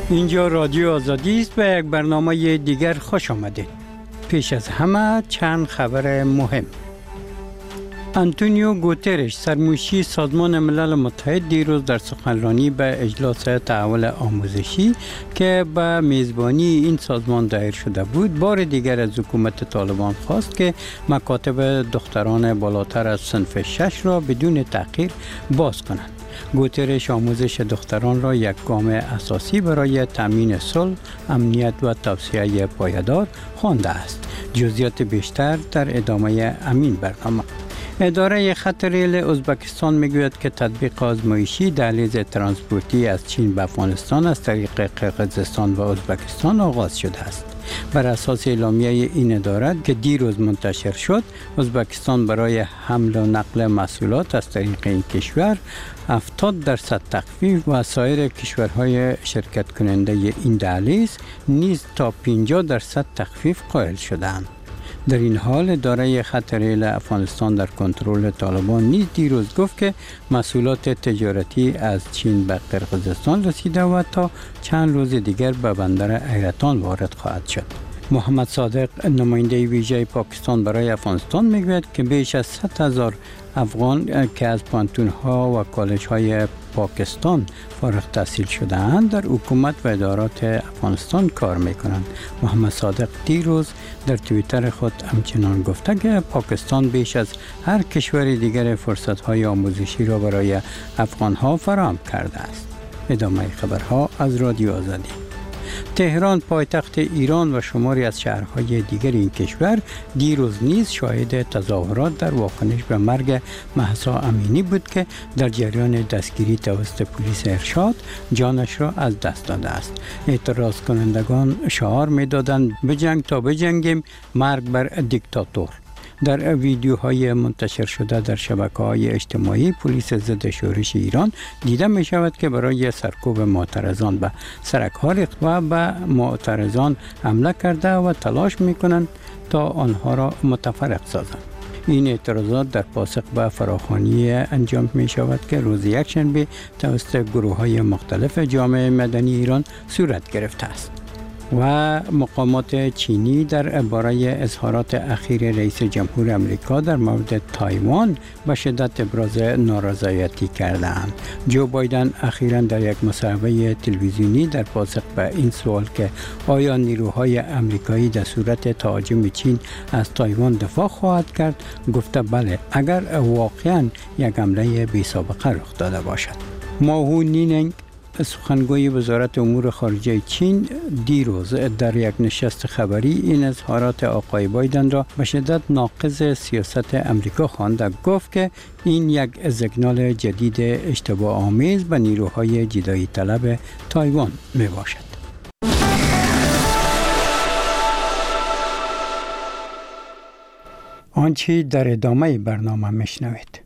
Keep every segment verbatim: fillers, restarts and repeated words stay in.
اینجا رادیو آزادی است و یک برنامه دیگر خوش آمدید. پیش از همه چند خبر مهم. آنتونیو گوترش سرموشی سازمان ملل متحد دیروز در سخنرانی به اجلاس تحول آموزشی که به میزبانی این سازمان دایر شده بود بار دیگر از حکومت طالبان خواست که مکاتب دختران بالاتر از صنف شش را بدون تأخیر باز کنند. گوترش آموزش دختران را یک گام اساسی برای تامین صلح، امنیت و توسعه پایدار خوانده است. جزئیات بیشتر در ادامه همین برنامه. اداره خط ریل ازبکستان میگوید که تطبیق آزمایشی دهلیز ترانسپورتی از چین به افغانستان از طریق قرقیزستان و ازبکستان آغاز شده است. بر اساس اعلامیه این اداره که دیروز منتشر شد، ازبکستان برای حمل و نقل محصولات از طریق این کشور هفتاد درصد تخفیف و سایر کشورهای شرکت کننده این دهلیز نیز تا پنجاه درصد تخفیف قائل شدند. در این حال اداره خط ریل افغانستان در کنترل طالبان نیز دیروز گفت که محصولات تجارتی از چین به قرقیزستان رسیده و تا چند روز دیگر به بندر حیرتان وارد خواهد شد. محمد صادق نماینده ویژه پاکستان برای افغانستان میگوید که بیش از صد هزار افغان که از پانتون‌ها و کالج‌های پاکستان فارغ التحصیل شده‌اند در حکومت و ادارات افغانستان کار می‌کنند. محمد صادق دیروز در توییتر خود همچنان گفته که پاکستان بیش از هر کشور دیگر فرصت‌های آموزشی را برای افغان‌ها فراهم کرده است. ادامه خبرها از رادیو آزادی. تهران پایتخت ایران و شماری از شهرهای دیگر این کشور دیروز نیز شاهد تظاهرات در واکنش به مرگ مهسا امینی بود که در جریان دستگیری توسط پلیس ارشاد جانش را از دست داده است. اعتراض کنندگان شعار می‌دادند بجنگ تا بجنگیم، مرگ بر دیکتاتور. در ویدیوهای منتشر شده در شبکه‌های اجتماعی پلیس ضد شورش ایران دیده می شود که برای سرکوب معترضان به سرک‌ها ریخت و به معترضان حمله کرده و تلاش می کنند تا آنها را متفرق سازند. این اعتراضات در پاسخ به فراخوانی انجام می شود که روز یکشنبه توسط گروه‌های مختلف جامعه مدنی ایران صورت گرفته است. و مقامات چینی در باره اظهارات اخیر رئیس جمهور امریکا در مورد تایوان به شدت ابراز نارضایتی کردند. جو بایدن اخیراً در یک مصاحبه تلویزیونی در پاسخ به این سوال که آیا نیروهای امریکایی در صورت تهاجم چین از تایوان دفاع خواهد کرد، گفته بله اگر واقعاً یک حمله بی سابقه رخ داده باشد. ماهو نینگ سخنگوی وزارت امور خارجه چین دیروز در یک نشست خبری این اظهارات آقای بایدن را به شدت ناقض سیاست امریکا خواند و گفت که این یک سیگنال جدید اشتباه آمیز به نیروهای جدایی طلب تایوان می باشد. آنچه در ادامه برنامه میشنوید.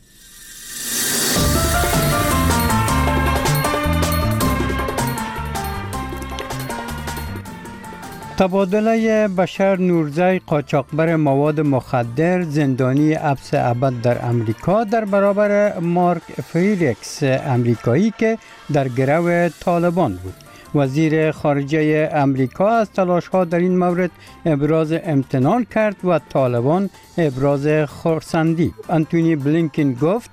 تبادله بشر نورزی قاچاقبر مواد مخدر زندانی حبس ابد در امریکا در برابر مارک فریریکس امریکایی که در گرو طالبان بود. وزیر خارجه امریکا از تلاش‌ها در این مورد ابراز امتنان کرد و طالبان ابراز خرسندی. آنتونی بلینکن گفت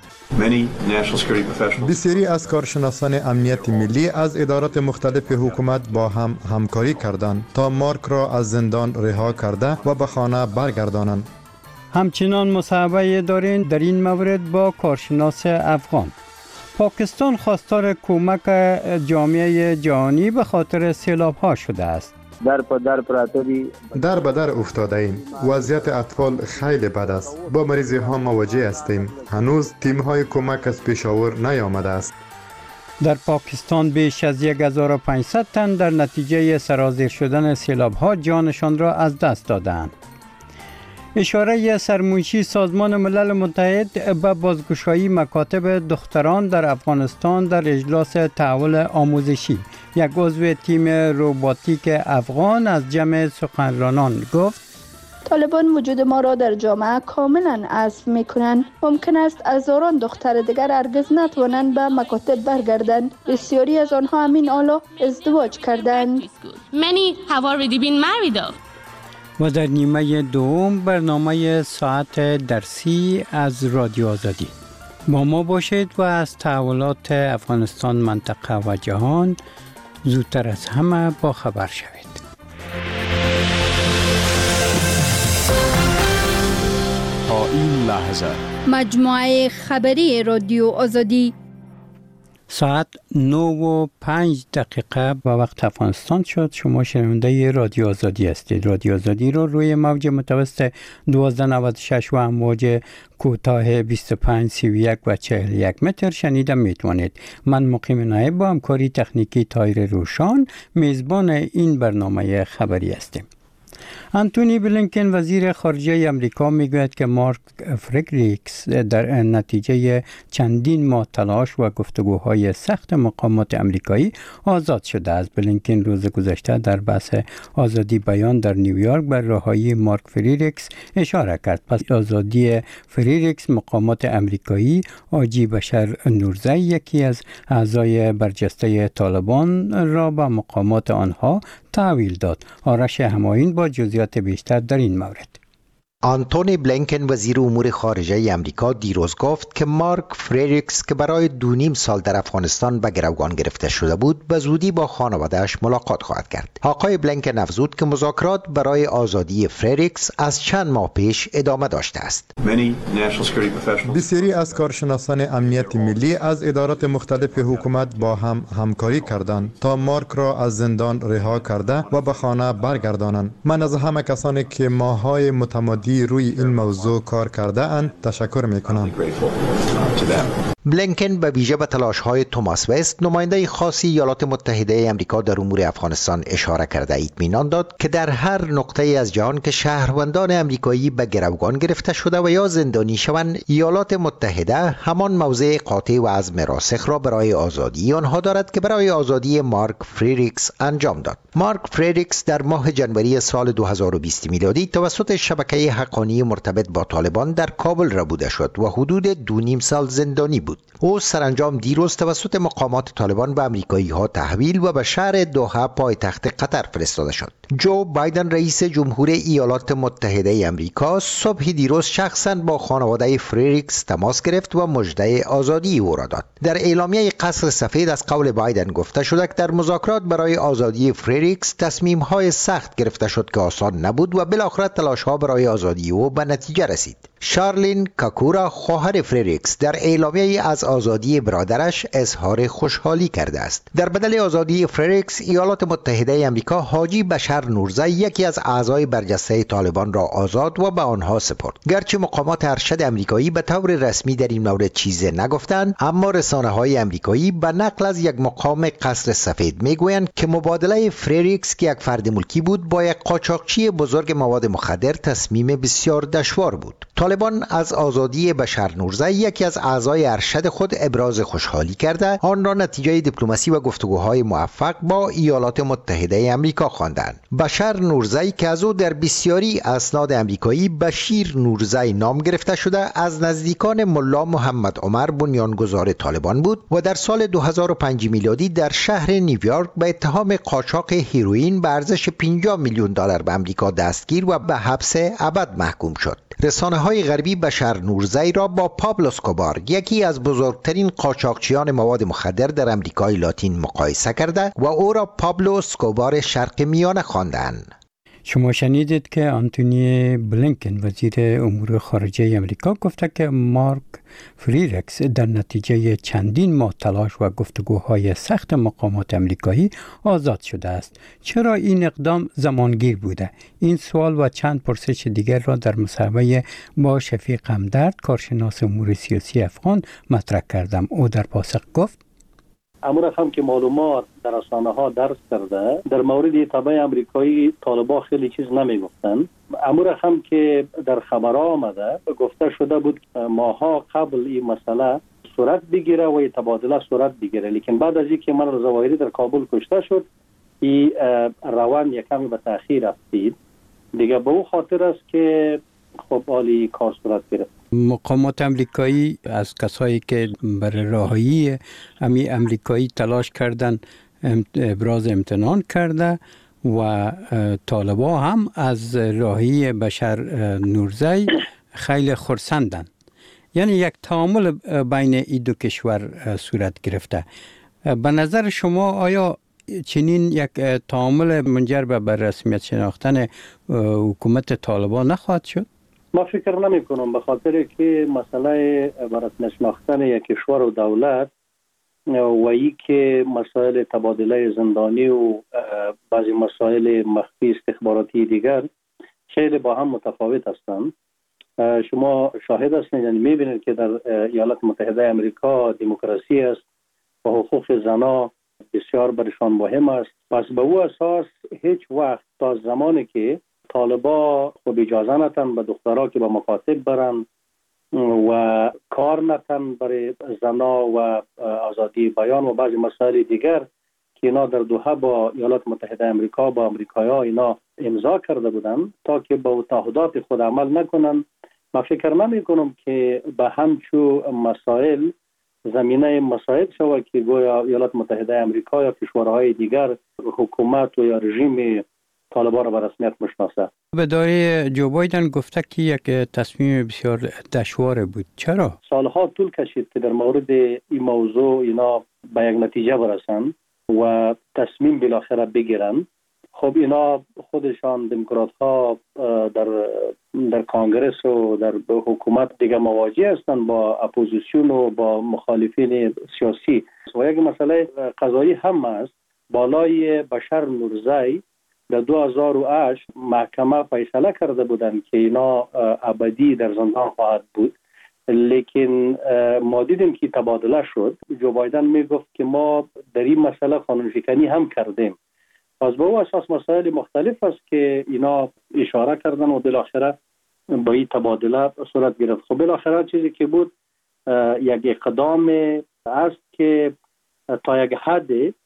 بسیاری از کارشناسان امنیت ملی از ادارات مختلف حکومت با هم همکاری کردند تا مارک را از زندان رها کرده و به خانه برگردانند. همچنان مصاحبه داریم در این مورد با کارشناس افغان. پاکستان خواستار کمک جامعه جهانی به خاطر سیلاب‌ها شده است. در په در پراته دي در به در افتاده ایم. وضعیت اطفال خیلی بد است. با مریضی ها مواجه هستیم. هنوز تیم های کمک از پشاور نیامده است. در پاکستان بیش از هزار و پانصد تن در نتیجه سرازیر شدن سیلاب‌ها جانشان را از دست دادند. اشاره سرموشی سازمان ملل متحد به بازگشایی مکاتب دختران در افغانستان در اجلاس تحول آموزشی. یک عضو تیم روباتیک افغان از جمع سخنرانان گفت طالبان وجود ما را در جامعه کاملا حذف میکنند. ممکن است هزاران دختر دیگر هرگز نتوانند به مکاتب برگردند. بسیاری از آنها همین حالا ازدواج کردند. و در نیمه دوم برنامه ساعت درسی از رادیو آزادی. با ما باشید و از تحولات افغانستان، منطقه و جهان زودتر از همه با خبر شوید. تا این لحظه مجموعه خبری رادیو آزادی ساعت نه و پنج دقیقه به وقت افغانستان شد. شما شنونده رادیو آزادی هستید. رادیو آزادی رو روی موج متوسط دوازده نود و شش و امواج کوتاه بیست و پنج سی و یک و چهل و یک متر شنیده میتونید. من مقیم نایب با همکاری تکنیکی تایر روشان میزبان این برنامه خبری هستیم. انتونی بلینکن وزیر خارجه امریکا میگوید که مارک فریدریکس در نتیجه چندین ماه تلاش و گفتگوهای سخت مقامات امریکایی آزاد شده است. بلینکن روز گذشته در بحث آزادی بیان در نیویورک بر رهایی مارک فریدریکس اشاره کرد. پس آزادی فریدریکس مقامات امریکایی حاجی بشر نورزی، یکی از اعضای برجسته طالبان، را به مقامات آنها تحویل داد. آرش همایون با جزئیات بیشتر در این مورد. آنتونی بلینکن وزیر امور خارجه امریکا دیروز گفت که مارک فریدریکس که برای دو نیم سال در افغانستان به گروگان گرفته شده بود به زودی با خانواده‌اش ملاقات خواهد کرد. آقای بلینکن افزود که مذاکرات برای آزادی فریدریکس از چند ماه پیش ادامه داشته است. بسیاری از کارشناسان امنیت ملی از ادارات مختلف حکومت با هم همکاری کردند تا مارک را از زندان رها کرده و به خانه برگردانند. من از همه کسانی که ماه‌های متمادی روی این موضوع کار کرده اند تشکر می کنم. بلینکن به ویژه به تلاش‌های توماس وست، نماینده خاص ایالات متحده آمریکا در امور افغانستان اشاره کرده اطمینان داد که در هر نقطه از جهان که شهروندان امریکایی به گروگان گرفته شده و یا زندانی شوند، ایالات متحده همان موضع قاطع و عزم راسخ را برای آزادی آنها دارد که برای آزادی مارک فریدریکس انجام داد. مارک فریدریکس در ماه جنوری سال دو هزار و بیست میلادی توسط شبکه حقانی مرتبط با طالبان در کابل ربوده شد و حدود دو نیم سال زندانی بود. او سرانجام دیروز توسط مقامات طالبان به امریکایی ها تحویل و به شهر دوحه پایتخت قطر فرستاده شد. جو بایدن رئیس جمهور ایالات متحده آمریکا صبح دیروز شخصاً با خانواده فریدریکس تماس گرفت و مژده آزادی او را داد. در اعلامیه قصر سفید از قول بایدن گفته شد که در مذاکرات برای آزادی فریدریکس تصمیم‌های سخت گرفته شد که آسان نبود و بالاخره تلاش‌ها برای آزادی او به نتیجه رسید. شارلین کاکورا خواهر فریدریکس در اعلامیه از آزادی برادرش اظهار خوشحالی کرده است. در بدل آزادی فریدریکس، ایالات متحده آمریکا حاجی بشر نورزی، یکی از اعضای برجسته طالبان، را آزاد و به آنها سپرد. گرچه مقامات ارشد آمریکایی به طور رسمی در این مورد چیزی نگفتند، اما رسانه‌های آمریکایی به نقل از یک مقام قصر سفید میگویند که مبادله فریدریکس که یک فرد ملکی بود با یک قاچاقچی بزرگ مواد مخدر تصمیم بسیار دشوار بود. طالبان از آزادی بشر نورزی، یکی از اعضای ارشد خود، ابراز خوشحالی کرده آن را نتیجه دیپلماسی و گفتگوهای موفق با ایالات متحده آمریکا خواندند. بشر نورزی که از او در بسیاری اسناد آمریکایی بشیر نورزی نام گرفته شده، از نزدیکان ملا محمد عمر بنیانگذار طالبان بود و در سال دو هزار و پنج میلادی در شهر نیویورک به اتهام قاچاق هیروئین به ارزش پنجاه میلیون دلار به آمریکا دستگیر و به حبس ابد محکوم شد. رسانه‌های غربی بشر نورزی را با پابلو اسکوبار، یکی از بزرگترین قاچاقچیان مواد مخدر در امریکای لاتین، مقایسه کرده و او را پابلو اسکوبار شرق میانه خواندند. شما شنیدید که آنتونی بلینکن وزیر امور خارجه امریکا گفته که مارک فریدریکس در نتیجه چندین ماه تلاش و گفتگوهای سخت مقامات امریکایی آزاد شده است. چرا این اقدام زمانگیر بوده؟ این سوال و چند پرسش دیگر را در مصاحبه با شفیق همدرد، کارشناس امور سیاسی افغان، مطرح کردم. او در پاسخ گفت: امور هم که معلومات در رسانه ها درس کرده، در مورد تبع امریکایی طالبان خیلی چیز نمی گفتن. امور هم که در خبرها آمده گفته شده بود ماها قبل این مسئله صورت بگیره و تبادله صورت بگیره، لیکن بعد از اینکه من ظواهری در کابل کشته شد، این روان یکمی به تأخیر افتید دیگه به او خاطر است که خب عالی کار صورت گرفت. مقامات امریکایی از کسایی که برای راهی امی امریکایی تلاش کردن ابراز امتنان کرده و طالبا هم از راهی بشر نورزی خیلی خرسندن. یعنی یک تعامل بین این دو کشور صورت گرفته. به نظر شما آیا چنین یک تعامل منجر به رسمیت شناختن حکومت طالبان نخواهد شد؟ ما فکر نمی کنم، به خاطر که مسئله به رسمیت شناختن یک کشور و دولت و ای که مسائل تبادله زندانی و بعضی مسائل مخفی استخباراتی دیگر خیلی با هم متفاوت هستند. شما شاهد هستید، یعنی میبینید که در ایالات متحده امریکا دموکراسی است و حقوق زنا بسیار برشان مهم است. پس به او اساس هیچ وقت تا زمانی که طالبا خب اجازه نتن به دخترها که به مکاتب برن و کار نتن برای زنا و آزادی بیان و بعضی مسائل دیگر که اینا در دوحه با ایالات متحده امریکا با امریکایی‌ها اینا امضا کرده بودن، تا که با تعهدات خود عمل نکنن، ما فکر نمی کنم که به همچو مسائل زمینه مسائل شود که گویا ایالات متحده امریکا یا کشورهای دیگر حکومت و یا رژیم طالبان را به رسمیت مشناسه. به داره جو بایدن گفته که یک تصمیم بسیار دشوار بود. چرا؟ سالها طول کشید که در مورد این موضوع اینا به یک نتیجه برسن و تصمیم بالاخره بگیرن. خب اینا خودشان دموکرات ها در در کانگرس و در حکومت دیگه مواجه هستند با اپوزیسیون و با مخالفین سیاسی و یک مسئله قضایی هم است. بالای بشر نورزی در دو هزار و هشت محکمه فیصله کرده بودند که اینا ابدی در زندان خواهد بود، لیکن ما دیدیم که تبادله شد. جو بایدن می گفت که ما در این مسئله قانون شکنی هم کردیم. پس به او اساس مسائل مختلف است که اینا اشاره کردن و بالاخره با این تبادله صورت گرفت. خب بالاخره چیزی که بود یک اقدام است که تا یک حد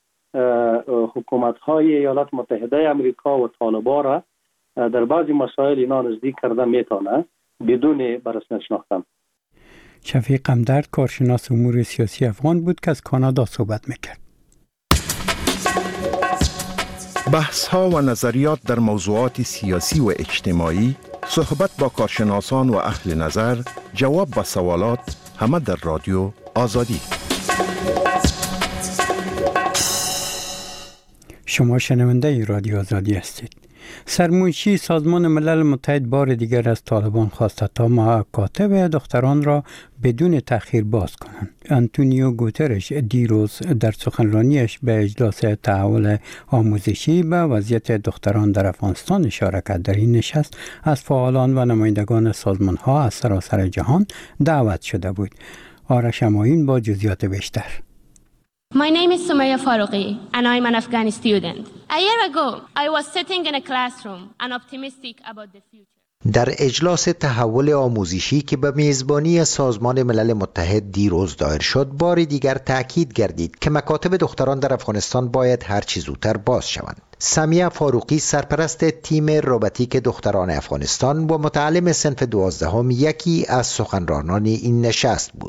حکومت‌های ایالات متحده امریکا و طالبان را در بعضی مسائل اینا نزدیک کرده میتونه بدون بررسی شناختن. شفیق قمدرد کارشناس امور سیاسی افغان بود که از کانادا صحبت میکرد. بحث ها و نظریات در موضوعات سیاسی و اجتماعی، صحبت با کارشناسان و اهل نظر، جواب به سوالات، همه در رادیو آزادی. شما شنونده رادیو آزادی هستید. سرمنشی سازمان ملل متحد بار دیگر از طالبان خواسته تا مکاتب دختران را بدون تأخیر باز کنند. آنتونیو گوترش دیروز در سخنرانیش به اجلاس تحول آموزشی به وضعیت دختران در افغانستان اشاره کرد. در این نشست از فعالان و نمایندگان سازمان ها از سراسر جهان دعوت شده بود. آرش اماین با جزئیات بیشتر. My name is Sumaya Faruqi and I'm an Afghan student. A year ago, I was sitting in a classroom and optimistic about the future. در اجلاس تحول آموزشی که به میزبانی سازمان ملل متحد دیروز دایر شد، بار دیگر تأکید گردید که مکاتب دختران در افغانستان باید هر چه زودتر باز شوند. سمیه فاروقی سرپرست تیم روباتیک دختران افغانستان و متعلم صنف دوازدهم یکی از سخنرانان این نشست بود.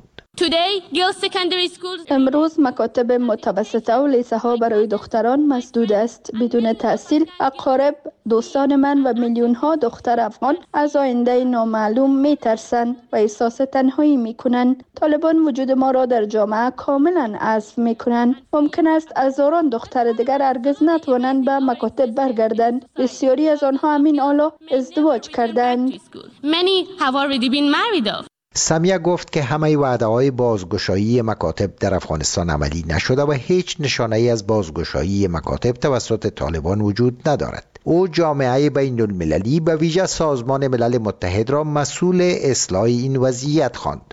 امروز مکاتب متوسطه و لیسه ها برای دختران مسدود است. بدون تحصیل اقارب، دوستان من و میلیون ها دختر افغان از آینده نامعلوم می ترسند و احساس تنهایی می کنند. طالبان وجود ما را در جامعه کاملا حذف می کنند. ممکن است هزاران دختر دیگر هرگز نتوانند به مکاتب برگردند. بسیاری از آنها همین حالا ازدواج کردند. سمیه گفت که همه وعده‌های بازگشایی مکاتب در افغانستان عملی نشده و هیچ نشانه‌ای از بازگشایی مکاتب توسط طالبان وجود ندارد. او جامعه بین المللی به ویژه سازمان ملل متحد را مسئول اصلاح این وضعیت خواند.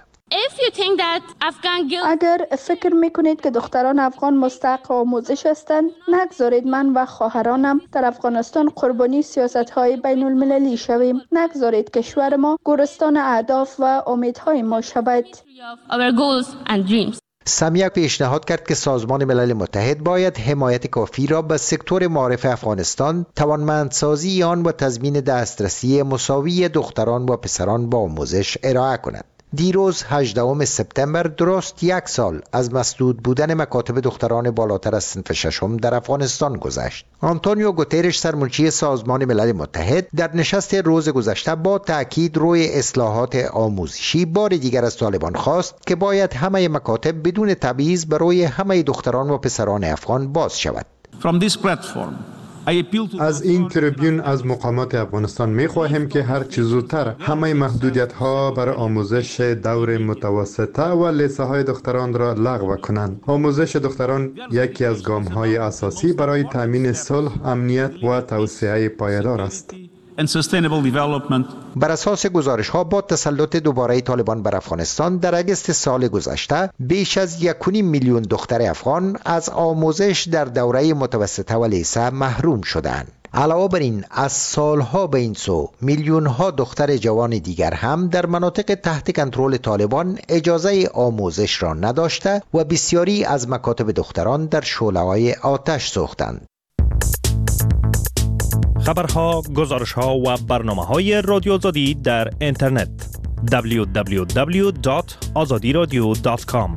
اگر فکر میکنید که دختران افغان مستحق آموزش هستند، نگذارید من و خواهرانم در افغانستان قربانی سیاست‌های بین المللی شویم. نگذارید کشور ما گورستان اهداف و امیدهای ما شود. سمیک پیشنهاد کرد که سازمان ملل متحد باید حمایت کافی را به سکتور معارف افغانستان، توانمندسازی آن و تضمین دسترسی مساوی دختران و پسران با آموزش ارائه کند. دیروز هجدهم سپتامبر درست یک سال از مسدود بودن مکاتب دختران بالاتر از صنف ششم در افغانستان گذشت. آنتونیو گوترش سرمنشی سازمان ملل متحد در نشست روز گذشته با تاکید روی اصلاحات آموزشی بار دیگر از طالبان خواست که باید همه مکاتب بدون تبعیض برای همه دختران و پسران افغان باز شود. From this platform از این تریبیون از مقامات افغانستان می خواهیم که هر چه زودتر همه محدودیت ها برای آموزش دور متوسطه و لیسه های دختران را لغو کنند. آموزش دختران یکی از گام های اساسی برای تامین صلح، امنیت و توسعه پایدار است. بر اساس گزارش ها با تسلط دوباره طالبان بر افغانستان در اگست سال گذشته بیش از یک و نیم میلیون دختر افغان از آموزش در دوره متوسطه و لیسه محروم شدند. علاوه بر این از سالها به این سو میلیون ها دختر جوان دیگر هم در مناطق تحت کنترل طالبان اجازه آموزش را نداشته و بسیاری از مکاتب دختران در شعله‌های آتش سوختند. خبرها، گزارشها و برنامه‌های رادیو آزادی در اینترنت دبلیو دبلیو دبلیو دات آزادی رادیو دات کام.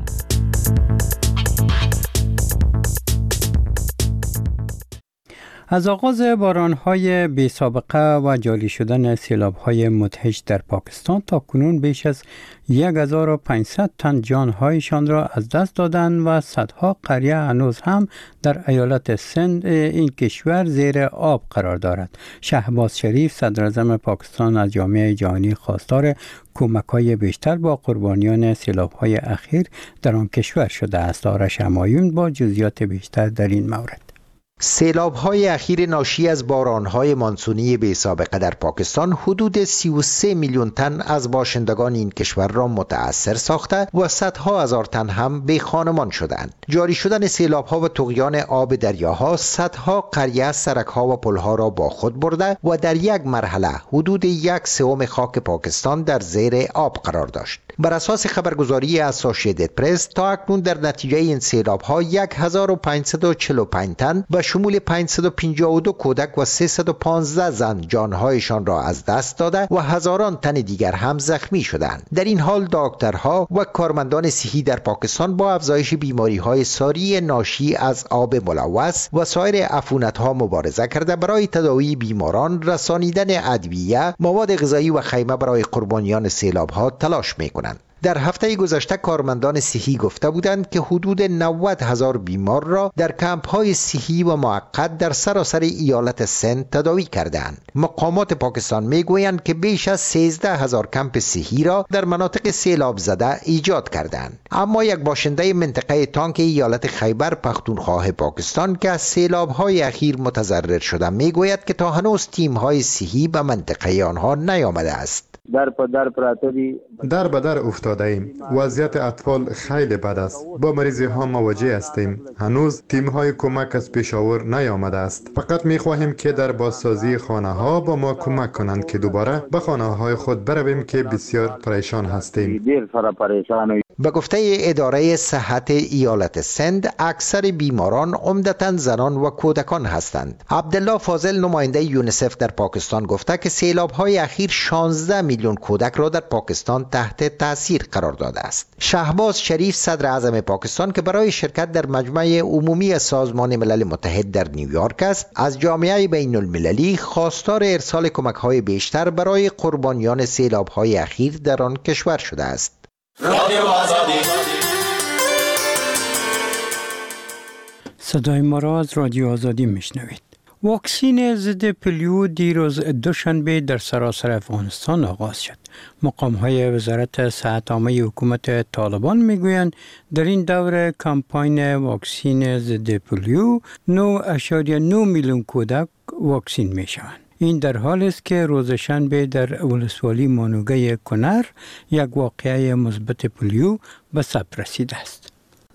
از آغاز باران‌های بی سابقه و جاری شدن سیلاب‌های مدهش در پاکستان تا کنون بیش از هزار و پانصد تن جان‌هایشان را از دست دادند و صدها قریه هنوز هم در ایالت سند این کشور زیر آب قرار دارد. شهباز شریف صدراعظم پاکستان از جامعه جهانی خواستار کمک‌های بیشتر با قربانیان سیلاب‌های اخیر در آن کشور شده است. آرش همایون با جزئیات بیشتر در این مورد. سیلاب‌های اخیر ناشی از باران‌های مانسونی بی سابقه در پاکستان حدود سی و سه میلیون تن از باشندگان این کشور را متأثر ساخته و صدها هزار تن هم بی خانمان شدند. جاری شدن سیلاب‌ها و طغیان آب دریاها صدها قریه، سرک‌ها و پل‌ها را با خود برده و در یک مرحله حدود یک سوم خاک پاکستان در زیر آب قرار داشت. بر اساس خبرگزاری اسوسییتد پرس تا اکنون در نتیجه این سیلاب‌ها هزار و پانصد و چهل و پنج تن به شمول پانصد و پنجاه و دو کودک و سیصد و پانزده زن جانهایشان را از دست داده و هزاران تن دیگر هم زخمی شدند. در این حال دکترها و کارمندان صحی در پاکستان با افزایش بیماری‌های ساری ناشی از آب ملوث و سایر عفونت‌ها مبارزه کرده برای تداوی بیماران، رسانیدن ادویه، مواد غذایی و خیمه برای قربانیان سیلاب‌ها تلاش می‌کنند. در هفته گذشته کارمندان صحی گفته بودند که حدود نود هزار بیمار را در کمپ‌های صحی و موقت در سراسر ایالت سند تداوی کردند. مقامات پاکستان میگویند که بیش از سیزده هزار کمپ صحی را در مناطق سیلاب زده ایجاد کردند. اما یک باشنده منطقه تانک ایالت خیبر پختونخوا پاکستان که از سیلاب‌های اخیر متضرر شده میگوید که تا هنوز تیم‌های صحی به منطقه آنها نیامده است. در په در پراته دي در به در افتاده ایم. وضعیت اطفال خیلی بد است. با مریضی ها مواجه هستیم. هنوز تیم های کمک از پیشاور نیامده است. فقط می خواهیم که در بازسازی خانه ها با ما کمک کنند که دوباره به خانه های خود برویم که بسیار پریشان هستیم. به گفته اداره صحت ایالت سند اکثر بیماران عمدتاً زنان و کودکان هستند. عبدالله فاضل نماینده یونیسف در پاکستان گفته که سیلاب‌های اخیر شانزده میلیون کودک را در پاکستان تحت تاثیر قرار داده است. شهباز شریف صدر اعظم پاکستان که برای شرکت در مجمع عمومی سازمان ملل متحد در نیویورک است، از جامعه بین المللی خواستار ارسال کمک‌های بیشتر برای قربانیان سیلاب‌های اخیر در آن کشور شده است. رادیو آزادی صدای ما را از رادیو آزادی میشنوید. واکسین ضد پولیو دیروز دوشنبه در سراسر افغانستان آغاز شد. مقام‌های وزارت صحت عامه حکومت طالبان میگویند در این دوره کمپاین واکسین ضد پولیو نه ممیز نه میلیون کودک واکسین میشوند. این در حالی است که روز شنبه در ولسوالی مانوگه کنر یک واقعه مثبت پولیو به ثبت رسیده است.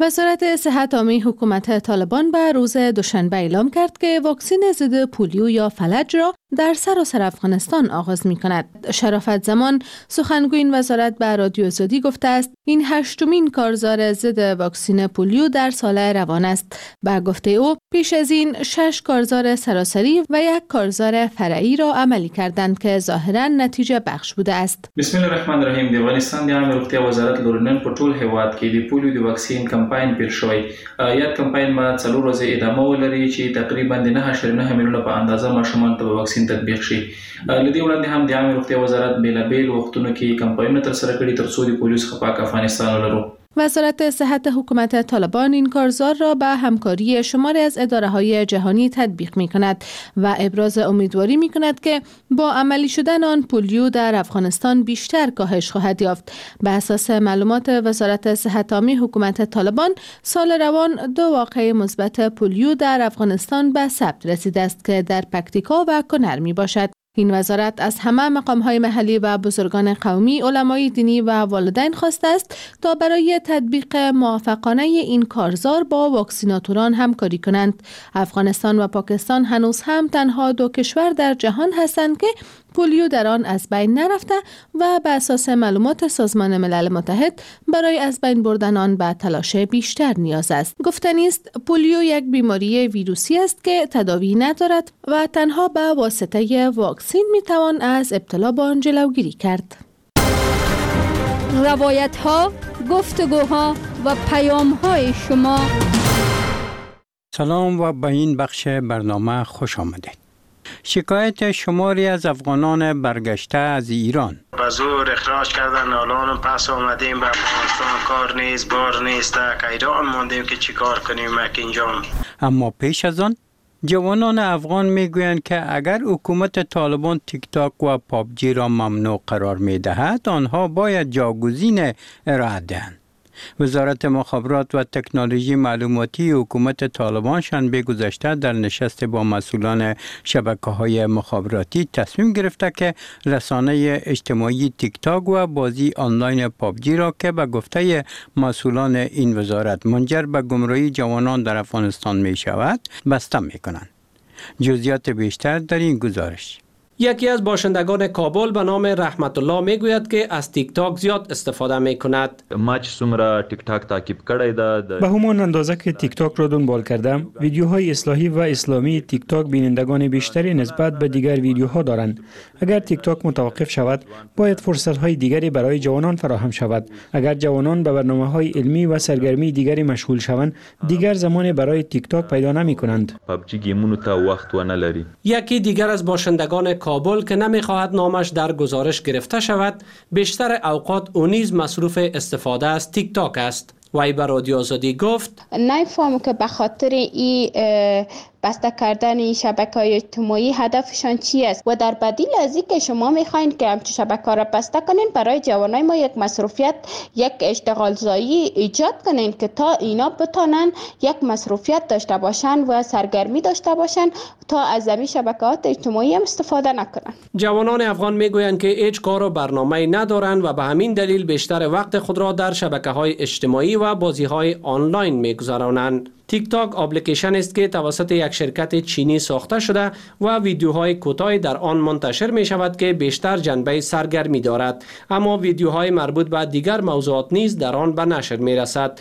وزارت صحت عامه حکومت طالبان به روز دوشنبه اعلام کرد که واکسن ضد پولیو یا فلج را در سراسر افغانستان آغاز می کند. شرافت زمان سخنگوی این وزارت به رادیو آزادی گفته است این هشتمین کارزار ضد واکسن پولیو در سال روان است. به گفته او پیش از این شش کارزار سراسری و یک کارزار فرعی را عملی کردند که ظاهرا نتیجه بخش بوده است. بسم الله الرحمن الرحیم. د افغانستان د عامه روغتیا وزارت لورنن په ټول هیواد کې د پولیو د واکسین کمپاین پیل شوی. یاد کمپاین ما څلور ورځې ادامه ولري چې تقریبا د نه اشاریه نه میلیونه په اندازه ماشومان ته واکسین تطبیق شي. لدی وړاندې هم د عامه روغتیا وزارت بیلابیل وختونو کې کمپاینونه تر سره کړي تر څو د پولیو څخه پاک افغانستان ولرو. وزارت صحت حکومت طالبان این کارزار را به همکاری شماری از اداره‌های جهانی تطبیق می‌کند و ابراز امیدواری می‌کند که با عملی شدن آن پولیو در افغانستان بیشتر کاهش خواهد یافت. به اساس معلومات وزارت صحت عامه حکومت طالبان سال روان دو واقعه مثبت پولیو در افغانستان به ثبت رسیده است که در پکتیکا و کنر میباشد. این وزارت از همه مقام‌های محلی و بزرگان قومی، علمای دینی و والدین خواسته است تا برای تطبیق موفقانه این کارزار با واکسیناتوران همکاری کنند. افغانستان و پاکستان هنوز هم تنها دو کشور در جهان هستند که پولیو در آن از بین نرفته و به اساس معلومات سازمان ملل متحد برای از بین بردن آن به تلاش بیشتر نیاز است. گفتنی است پولیو یک بیماری ویروسی است که تداوی ندارد و تنها به واسطه واکسین میتوان از ابتلا به آن جلوگیری کرد. روایت ها، گفتگوها و پیام های شما. سلام و به این بخش برنامه خوش آمدید. شکایت شماری از افغانان برگشته از ایران به زور اخراج کردن، الان پس آمدیم به افغانستان، کار نیست، بار نیست، که ایران ماندیم که چی کار کنیم اینجا. اما پیش از آن جوانان افغان میگویند که اگر حکومت طالبان تیک تاک و پابجی را ممنوع قرار میدهد آنها باید جاگزین ارائه دهند. وزارت مخابرات و تکنولوژی معلوماتی حکومت طالبان شنبه گذشته در نشست با مسئولان شبکه‌های مخابراتی تصمیم گرفته که رسانه اجتماعی تیک تاک و بازی آنلاین پابجی را که به گفته مسئولان این وزارت منجر به گمراهی جوانان در افغانستان می شود بسته می کنند. جزئیات بیشتر در این گزارش. یکی از باشندگان کابل به نام رحمت الله میگوید که از تیک تاک زیاد استفاده میکند. ما چې څومره تیک تاک تعقیب کړی دا به همان اندازه که تیک تاک را دنبال کردم، ویدیوهای اصلاحی و اسلامی تیک تاک بینندگان بیشتری نسبت به دیگر ویدیوها دارند. اگر تیک تاک متوقف شود، باید فرصت‌های دیگری برای جوانان فراهم شود. اگر جوانان به برنامه‌های علمی و سرگرمی دیگری مشغول شوند، دیگر زمان برای تیک تاک پیدا نمی‌کنند. پابجی گیمونو ته وخت ونه لري. یکی دیگر از باشندگان کابل که نمیخواهد نامش در گزارش گرفته شود، بیشتر اوقات او نیز مصروف استفاده از تیک تاک است. وی به رادیو آزادی گفت نمیفهمم که به خاطر این بسته کردن این شبکه‌های اجتماعی هدفشان چی است و در بدیل از این که شما میخواین که همچون شبکه‌ها را بسته کنین، برای جوانای ما یک مصروفیت، یک اشتغال زایی ایجاد کنین که تا اینا بتونن یک مصروفیت داشته باشن و سرگرمی داشته باشن تا از این شبکه‌های اجتماعی هم استفاده نکنن. جوانان افغان میگویند که هیچ کار و برنامه‌ای ندارند و به همین دلیل بیشتر وقت خود را در شبکه‌های اجتماعی و بازی‌های آنلاین می‌گذرانند. تیک تاک اپلیکیشن است که توسط یک شرکت چینی ساخته شده و ویدیوهای کوتاه در آن منتشر می شود که بیشتر جنبه سرگرمی دارد، اما ویدیوهای مربوط به دیگر موضوعات نیز در آن به نشر می رسد.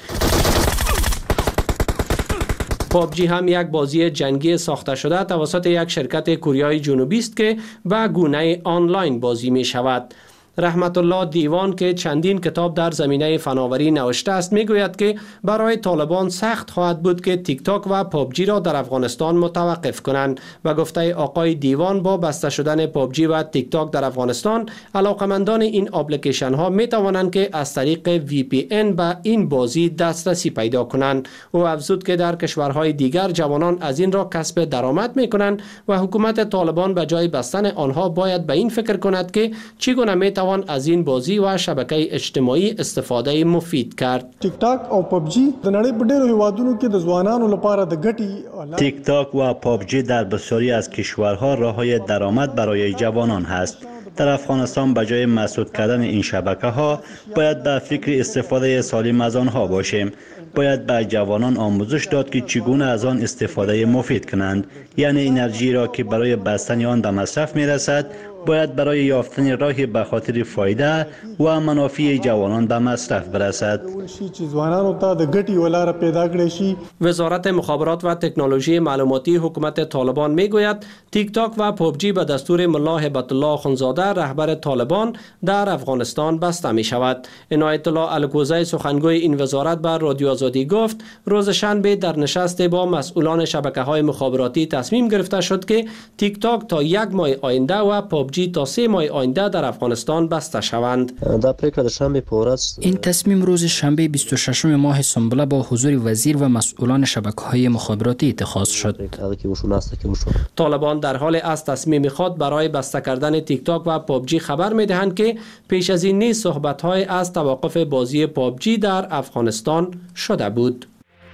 پابجی هم یک بازی جنگی ساخته شده توسط یک شرکت کره جنوبی است که به گونه آنلاین بازی می شود. رحمت الله دیوان که چندین کتاب در زمینه فناوری نوشته است میگوید که برای طالبان سخت خواهد بود که تیک تاک و پابجی را در افغانستان متوقف کنند و گفته آقای دیوان با بسته شدن پابجی و تیک تاک در افغانستان علاقمندان این اپلیکیشن ها می توانند که از طریق وی پی ان به این بازی دسترسی پیدا کنند. او افزود که در کشورهای دیگر جوانان از این را کسب درآمد می کنند و حکومت طالبان به جای بستن آنها باید به این فکر کند که چگونه می توان از این بازی و شبکه اجتماعی استفاده مفید کرد. تیک تاک او پابجی د نړۍ په ډیرو هیوادونو کې د ځوانانو لپاره د ګټې تیک تاک و پابجی در بسیاری از کشورها راههای درآمد برای جوانان هست. در افغانستان به جای مسدود کردن این شبکه ها باید به فکر استفاده سالم از آنها باشیم. باید به جوانان آموزش داد که چگونه از آن استفاده مفید کنند، یعنی انرژی را که برای بستن آن به مصرف می رسد باید برای یافتن راهی به خاطر فایده و منافع جوانان به مصرف برسد. وزارت مخابرات و تکنولوژی معلوماتی حکومت طالبان میگوید تیک تاک و پابجی به دستور ملا هبت الله خونزاده رهبر طالبان در افغانستان بسته می شود. عنایت الله الکوزی سخنگوی این وزارت بر رادیو آزادی گفت روز شنبه در نشست با مسئولان شبکه های مخابراتی تصمیم گرفته شد که تیک تاک تا یک ماه آینده و پابجی تا سه ماه آینده در افغانستان بسته شوند. این تصمیم روز شنبه بیست و ششم ماه سنبله با حضور وزیر و مسئولان شبکه‌های مخابراتی اتخاذ شد. طالبان در حال از تصمیم خود برای بسته کردن تیک تاک و پابجی خبر می‌دهند که پیش از این نیز صحبت‌های از توقف بازی پابجی در افغانستان شده بود.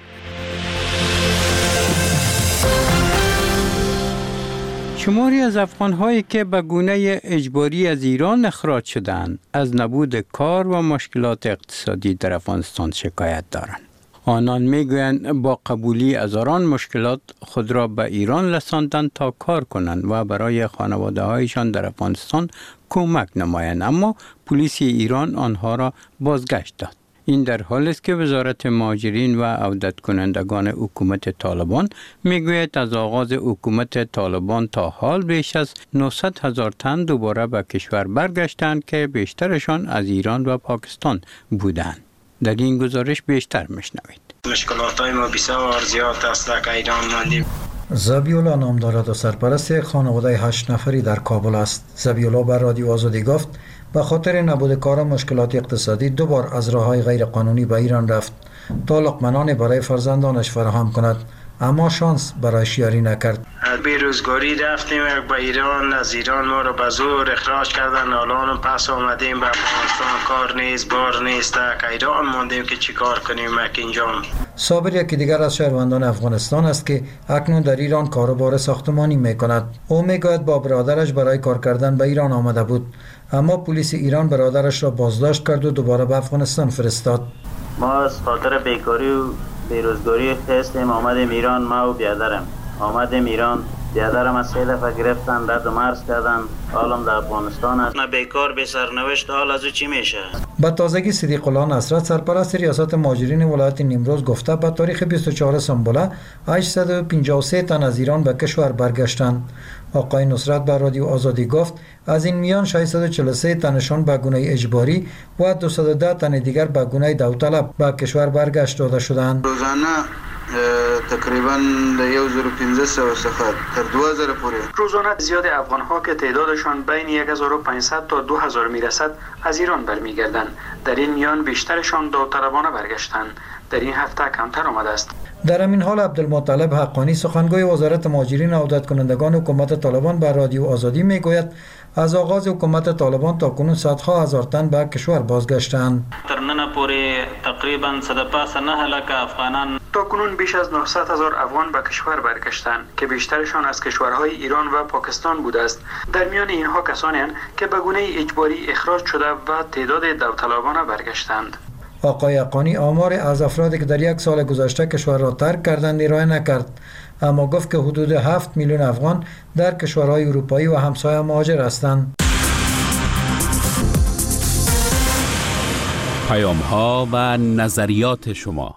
شماری از افغان‌هایی که به گونه اجباری از ایران اخراج شدند از نبود کار و مشکلات اقتصادی در افغانستان شکایت دارند. آنان میگویند با قبولی هزاران مشکلات خود را به ایران رساندند تا کار کنند و برای خانواده‌هایشان در افغانستان کمک نمایند، اما پلیس ایران آنها را بازگشت داد. این در حالی است که وزارت مهاجرین و عودت کنندگان حکومت طالبان میگوید از آغاز حکومت طالبان تا حال بیش از نهصد هزار تن دوباره به کشور برگشتند که بیشترشان از ایران و پاکستان بودند. در این گزارش بیشتر میشنوید. مشکلات های ما بسیار زیاد است که ایران ماندیم. زبیولا نام دارد و سرپرست یک خانواده هشت نفری در کابل است. زبیولا بر رادیو آزادی گفت به خاطر نبود کار و مشکلات اقتصادی دو بار از راه‌های غیر قانونی به ایران رفت تا لقمنان برای فرزندانش فراهم کند، اما شانس برایش یاری نکرد. بیروزگاری رفتیم به ایران، از ایران ما را به زور اخراج کردن، الان پس آمدیم به افغانستان، کار نیست، بار نیست، که ایران ماندیم که چی کار کنیم اینجا. صابر یکی دیگر از شهروندان افغانستان است که اکنون در ایران کاروبار ساختمانی میکند. او میگوید با برادرش برای کار کردن به ایران آمده بود، اما پلیس ایران برادرش را بازداشت کرد و دوباره به افغانستان فرستاد. ما از خاطر بیکاری و بیروزگاری هستیم آمدیم ایران. ما و بیادرم آمدیم ایران. بیادرم از سه دفعه گرفتن، درد و مرز کردن، حالم در افغانستان است. بیکار به سرنوشت، حال از او چی میشه؟ با تازگی صدیق الله نصرت سرپرست ریاست مهاجرین ولایت نیمروز گفته به تاریخ بیست و چهارم سنبله هشتصد و پنجاه و سه تن از ایران به کشور برگشتند. آقای نصرت بر رادیو آزادی گفت از این میان ششصد و چهل و سه تنشان به گونه اجباری و دویست و ده تن دیگر به گونه داوطلب به کشور برگشت داده شدند. روزانه تقریبا هزار و پانصد سفر تا دو هزار پوره. روزانه زیاد افغان ها که تعدادشان بین هزار و پانصد تا دو هزار میرسد از ایران برمیگردند. در این میان بیشترشان داوطلبانه برگشتند. در این هفته کمتر آمده است. در همین حال عبدالمطلب حقانی سخنگوی وزارت مهاجرین و عودت کنندگان حکومت طالبان بر رادیو آزادی میگوید از آغاز حکومت طالبان تا کنون صدها هزار تن به کشور بازگشتند. در نن پوری تقریبا صد و پنجاه و نه لک افغانان تا کنون بیش از نهصد هزار افغان به کشور برگشتند که بیشترشان از کشورهای ایران و پاکستان بوده است. در میان اینها کسانی هستند که به گونه اجباری اخراج شده و تعداد داوطلبانه برگشتند. آقای حقانی آمار از افرادی که در یک سال گذشته کشور را ترک کردند ارائه نکرد، اما گفت که حدود هفت میلیون افغان در کشورهای اروپایی و همسایه مهاجر هستند. پیام ها و نظریات شما.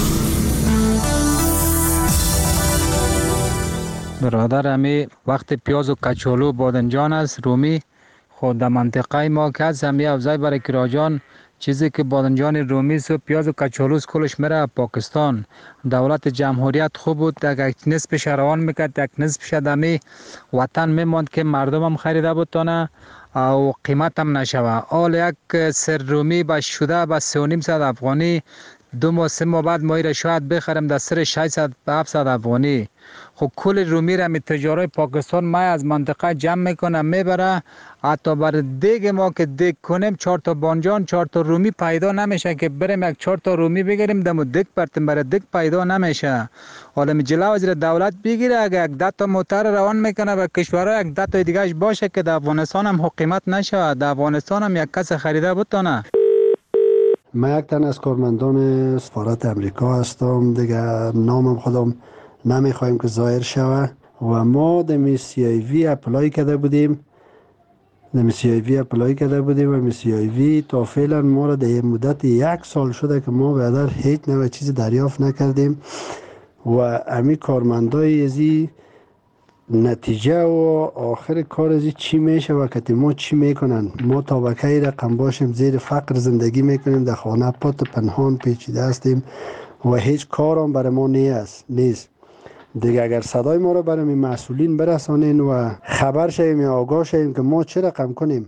برادر امی وقت پیاز و کچالو بادنجان است رومی خود در منطقه ما که از همی افزای برای کراجان چیزی که بادنجان رومی و پیاز و کچالوس کلش میره پاکستان. دولت جمهوریت خوب بود، یک نصفش روان میکرد، یک نصفش دمی وطن میماند که مردم هم خریده بود تانه او قیمت هم نشوه. آل یک سر رومی با شده با سه و نیم صد افغانی دو ماه سه ماه بعد ما را شاید بخرم در سر ششصد هفتصد افغانی. خب کل رومی را می تجارای پاکستان ما از منطقه جمع میکنه میبره، حتی بر دیگ ما که دیگ کنیم چهار تا بانجان چهار تا رومی پیدا نمیشه که بریم یک چهار تا رومی بگیریم دمو دیگ پرتیم برای دیگ پیدا نمیشه. حالا می جلو از دولت بگیره اگه یک ده تا موتر روان میکنه و کشورها یک ده تا دیگهش باشه که در افغانستان هم حکومت نشه، در افغانستان هم یک کس خریده بتونه. من یک تن از کارمندان سفارت امریکا هستم دیگه، نامم خودم نمیخوایم که ظاهر شوه و ما دمی سی آی وی اپلای کرده بودیم دمی سی آی وی اپلای کرده بودیم و می سی آی وی تا فعلا ما را در مدت یک سال شده که ما بیادر هیچ نوع چیز دریافت نکردیم و امی کارمندای ازی نتیجه و آخر کار ازی چی میشه و کتی ما چی میکنن. ما طبقه رقم باشیم زیر فقر زندگی میکنیم، در خانه پات پنهان پیچیده هستیم و هیچ کارم برای ما نیست نیست دیگه. اگر صدای ما رو برای مسئولین برسانین و خبر شویم یا آگاه شویم که ما چه رقم کنیم.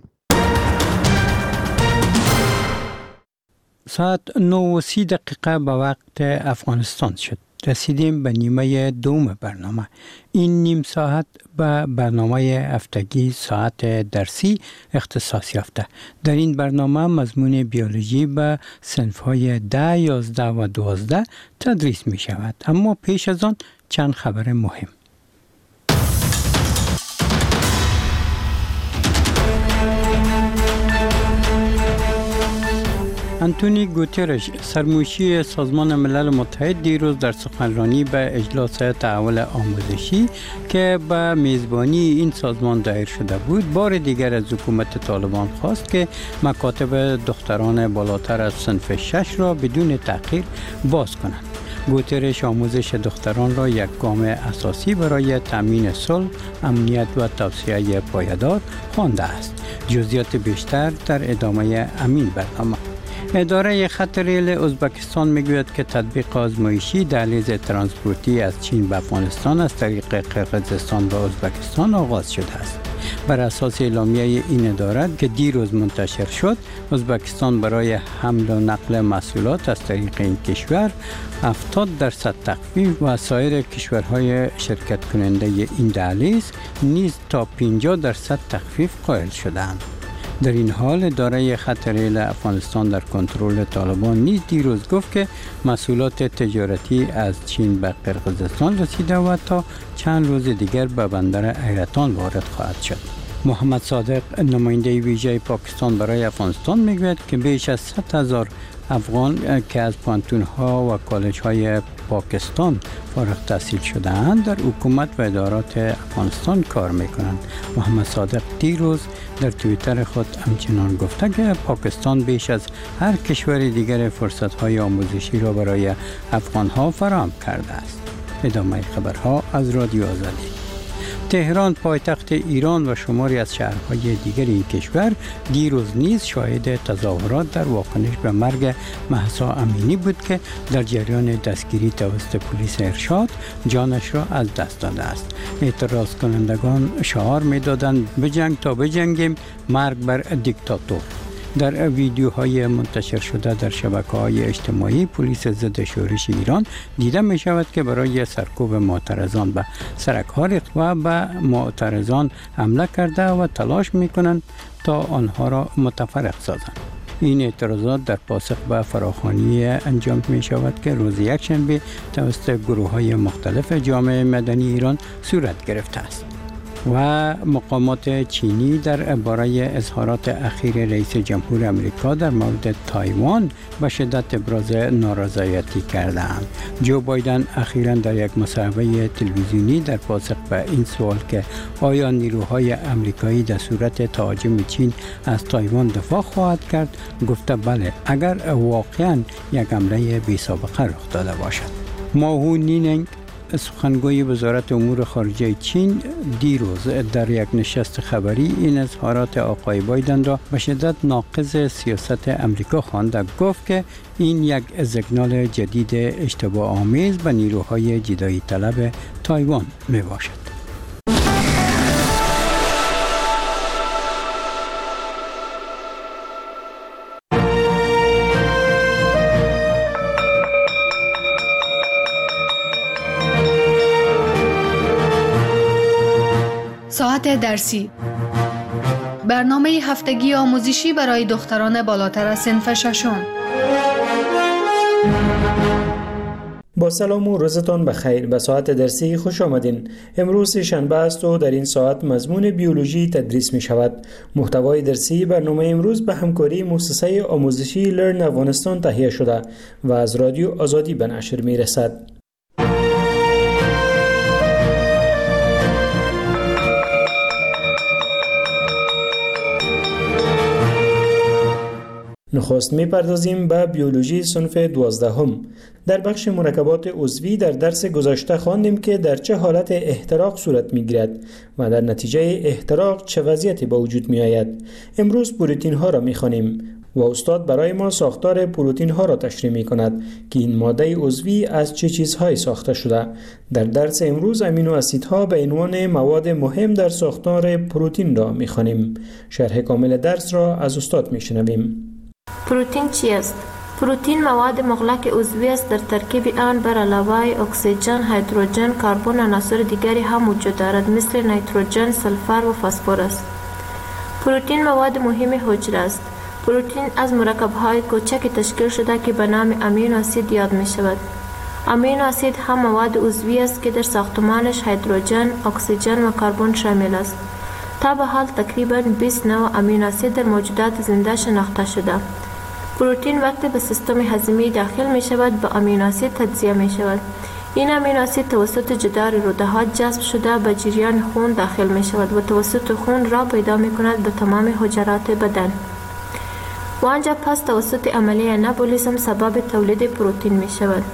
ساعت نه و سی دقیقه به وقت افغانستان شد. رسیدیم به نیمه دوم برنامه. این نیم ساعت به برنامه هفتگی ساعت درسی اختصاص یافته. در این برنامه مضمون بیولوژی به صنف‌های ده، یازده و دوازده تدریس می شود. اما پیش از آن چند خبر مهم. انتونی گوترش سرموشی سازمان ملل متحد دیروز در سخنرانی به اجلاس تحول آموزشی که به میزبانی این سازمان دایر شده بود بار دیگر از حکومت طالبان خواست که مکاتب دختران بالاتر از صنف شش را بدون تأخیر باز کنند. گوترش آموزش دختران را یک گام اساسی برای تامین صلح، امنیت و توسعه پایدار خوانده است. جزئیات بیشتر در ادامه همین برنامه. اداره خط ریل ازبکستان میگوید که تطبیق آزمایشی دهلیز ترانسپورتی از چین به افغانستان از طریق قرقیزستان و ازبکستان آغاز شده است. بر اساس اعلامیه این اداره که دیروز منتشر شد، ازبکستان برای حمل و نقل محصولات از طریق این کشور هفتاد درصد تخفیف و سایر کشورهای شرکت کننده این دهلیز نیز تا پنجاه درصد تخفیف قائل شدند. در این حال اداره خط ریل افغانستان در کنترل طالبان نیز دیروز گفت که محصولات تجارتی از چین به قرقیزستان رسیده و تا چند روز دیگر به بندر حیرتان وارد خواهد شد. محمد صادق نماینده ویژه پاکستان برای افغانستان میگوید که بیش از صد هزار افغان که از پانتون‌ها و کالج‌های پاکستان فارغ التحصیل شده‌اند در حکومت و ادارات افغانستان کار می‌کنند. محمد صادق دیروز در توییتر خود همچنان گفته که پاکستان بیش از هر کشور دیگر فرصت‌های آموزشی را برای افغان‌ها فراهم کرده است. ادامه خبرها از رادیو آزادی. تهران پایتخت ایران و شماری از شهرهای دیگر این کشور دیروز نیز شاهد تظاهرات در واکنش به مرگ مهسا امینی بود که در جریان دستگیری توسط پلیس ارشاد جانش را از دست داده است. اعتراض کنندگان شعار می‌دادند بجنگ تا بجنگیم، مرگ بر دیکتاتور. در ویدیوهای منتشر شده در شبکه‌های اجتماعی پلیس ضد شورش ایران دیده می شود که برای سرکوب معترضان به سرک‌ها ریخت و به معترضان حمله کرده و تلاش می کنند تا آنها را متفرق سازند. این اعتراضات در پاسخ به فراخوانی انجام می شود که روز یکشنبه توسط گروه‌های مختلف جامعه مدنی ایران صورت گرفته است. و مقامات چینی در باره اظهارات اخیر رئیس جمهور امریکا در مورد تایوان به شدت ابراز نارضایتی کردند. جو بایدن اخیراً در یک مصاحبه تلویزیونی در پاسخ به این سوال که آیا نیروهای امریکایی در صورت تهاجم چین از تایوان دفاع خواهد کرد گفته بله اگر واقعاً یک حمله بی‌سابقه رخ داده باشد. ماهو نینگ سخنگوی وزارت امور خارجه چین دیروز در یک نشست خبری این اظهارات آقای بایدن را به شدت ناقض سیاست امریکا خواند. گفت که این یک سیگنال جدید اشتباه آمیز به نیروهای جدایی طلب تایوان می باشد. ساعت درسی، برنامه هفتگی آموزشی برای دختران بالاتر از صنف ششم. با سلام و روزتان بخیر. به ساعت درسی خوش آمدین. امروز شنبه است و در این ساعت مضمون بیولوژی تدریس می شود. محتوای درسی برنامه امروز به همکاری مؤسسه آموزشی لرن افغانستان تهیه شده و از رادیو آزادی به نشر می رسد. نخست می پردازیم به بیولوژی صنف دوازدهم. در بخش مرکبات عضوی در درس گذشته خواندیم که در چه حالت احتراق صورت می گیرد و در نتیجه احتراق چه وضعیتی به وجود می آید. امروز پروتین ها را می خوانیم و استاد برای ما ساختار پروتین ها را تشریح می کند که این ماده عضوی از چه چیزهایی ساخته شده. در درس امروز امینو اسیدها به عنوان مواد مهم در ساختار پروتین را می خوانیم. شرح کامل درس را از استاد می شنویم. پروتین چی است؟ پروتین مواد مغلق عضوی است. در ترکیب آن بر علاوه اکسیژن، هیدروژن، کربن و عناصر دیگری هم وجود دارد مثل نیتروژن، سلفر و فسفر است. پروتین مواد مهم حجره است. پروتین از مرکب‌های کوچک تشکیل شده که به نام امینو اسید یاد می شود. امینو اسید هم مواد عضوی است که در ساختمانش هیدروژن، اکسیژن و کربن شامل است. تا به حال تقریباً بیست نوع امینو اسید در موجودات زنده شناخته شده. پروتین وقتی به سیستم هضمی داخل می شود به امینو اسید تجزیه می شود. این امینو اسید توسط جدار روده‌ها جذب شده به جریان خون داخل می شود و توسط خون راه پیدا می کند به تمام حجرات بدن. و آنجا پس توسط عملیه انابولیسم سبب تولید پروتین می شود.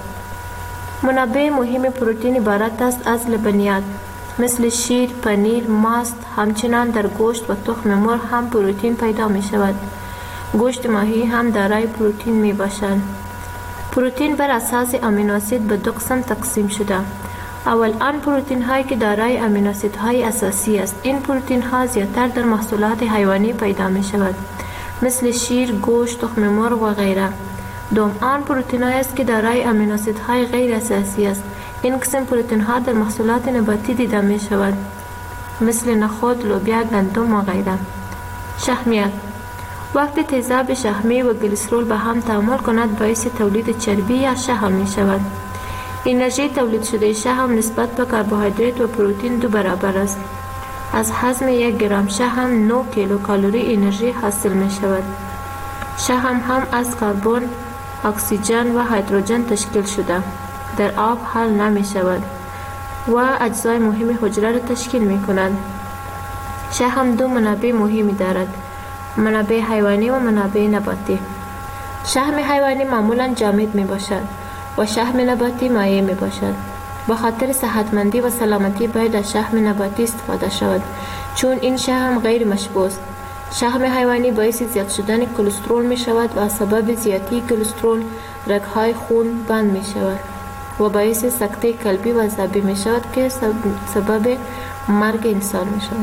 منابع مهم پروتین عبارت است از لبنیات مثل شیر، پنیر، ماست. همچنان در گوشت و تخم مرغ هم پروتین پیدا می شود. گوشت ماهی هم دارای پروتین می باشد. پروتین بر اساس امینو اسید به دو قسم تقسیم شده. اول آن پروتین هایی که دارای امینو اسید های اساسی است. این پروتین ها زیادتر در محصولات حیوانی پیدا می شود مثل شیر، گوشت، تخم مرغ و غیره. دوم آن پروتین هایی است که دارای امینو اسید های غیر اساسی است. این قسم پروتین ها در محصولات نباتی دیده می شود مثل نخود، لوبیا، گندم و غیره. شحمیات وقتی تیزاب شحمی و گلیسرول به هم تعامل کند باعث تولید چربی یا شحم می شود. انرژی تولید شده شحم نسبت به کربوهیدرات و پروتین دو برابر است. از هضم یک گرم شحم نه کیلو کالری انرژی حاصل می شود. شحم هم از کربن، اکسیژن و هیدروژن تشکیل شده. در آب حل نمی شود و اجزای مهم حجره را تشکیل می کند. شحم دو منابع مهمی دارد: منابع حیوانی و منابع نباتی. شحم حیوانی معمولا جامد می باشد و شحم نباتی مایع می باشد. به خاطر صحتمندی و سلامتی باید از شحم نباتی استفاده شود چون این شحم غیر مشبوع است. شحم حیوانی باعث زیاد شدن کلسترول می شود و سبب زیادی کلسترول رگ‌های خون بند می شود و باعث سکته قلبی و عصبی می شود که سبب مرگ انسان می شود.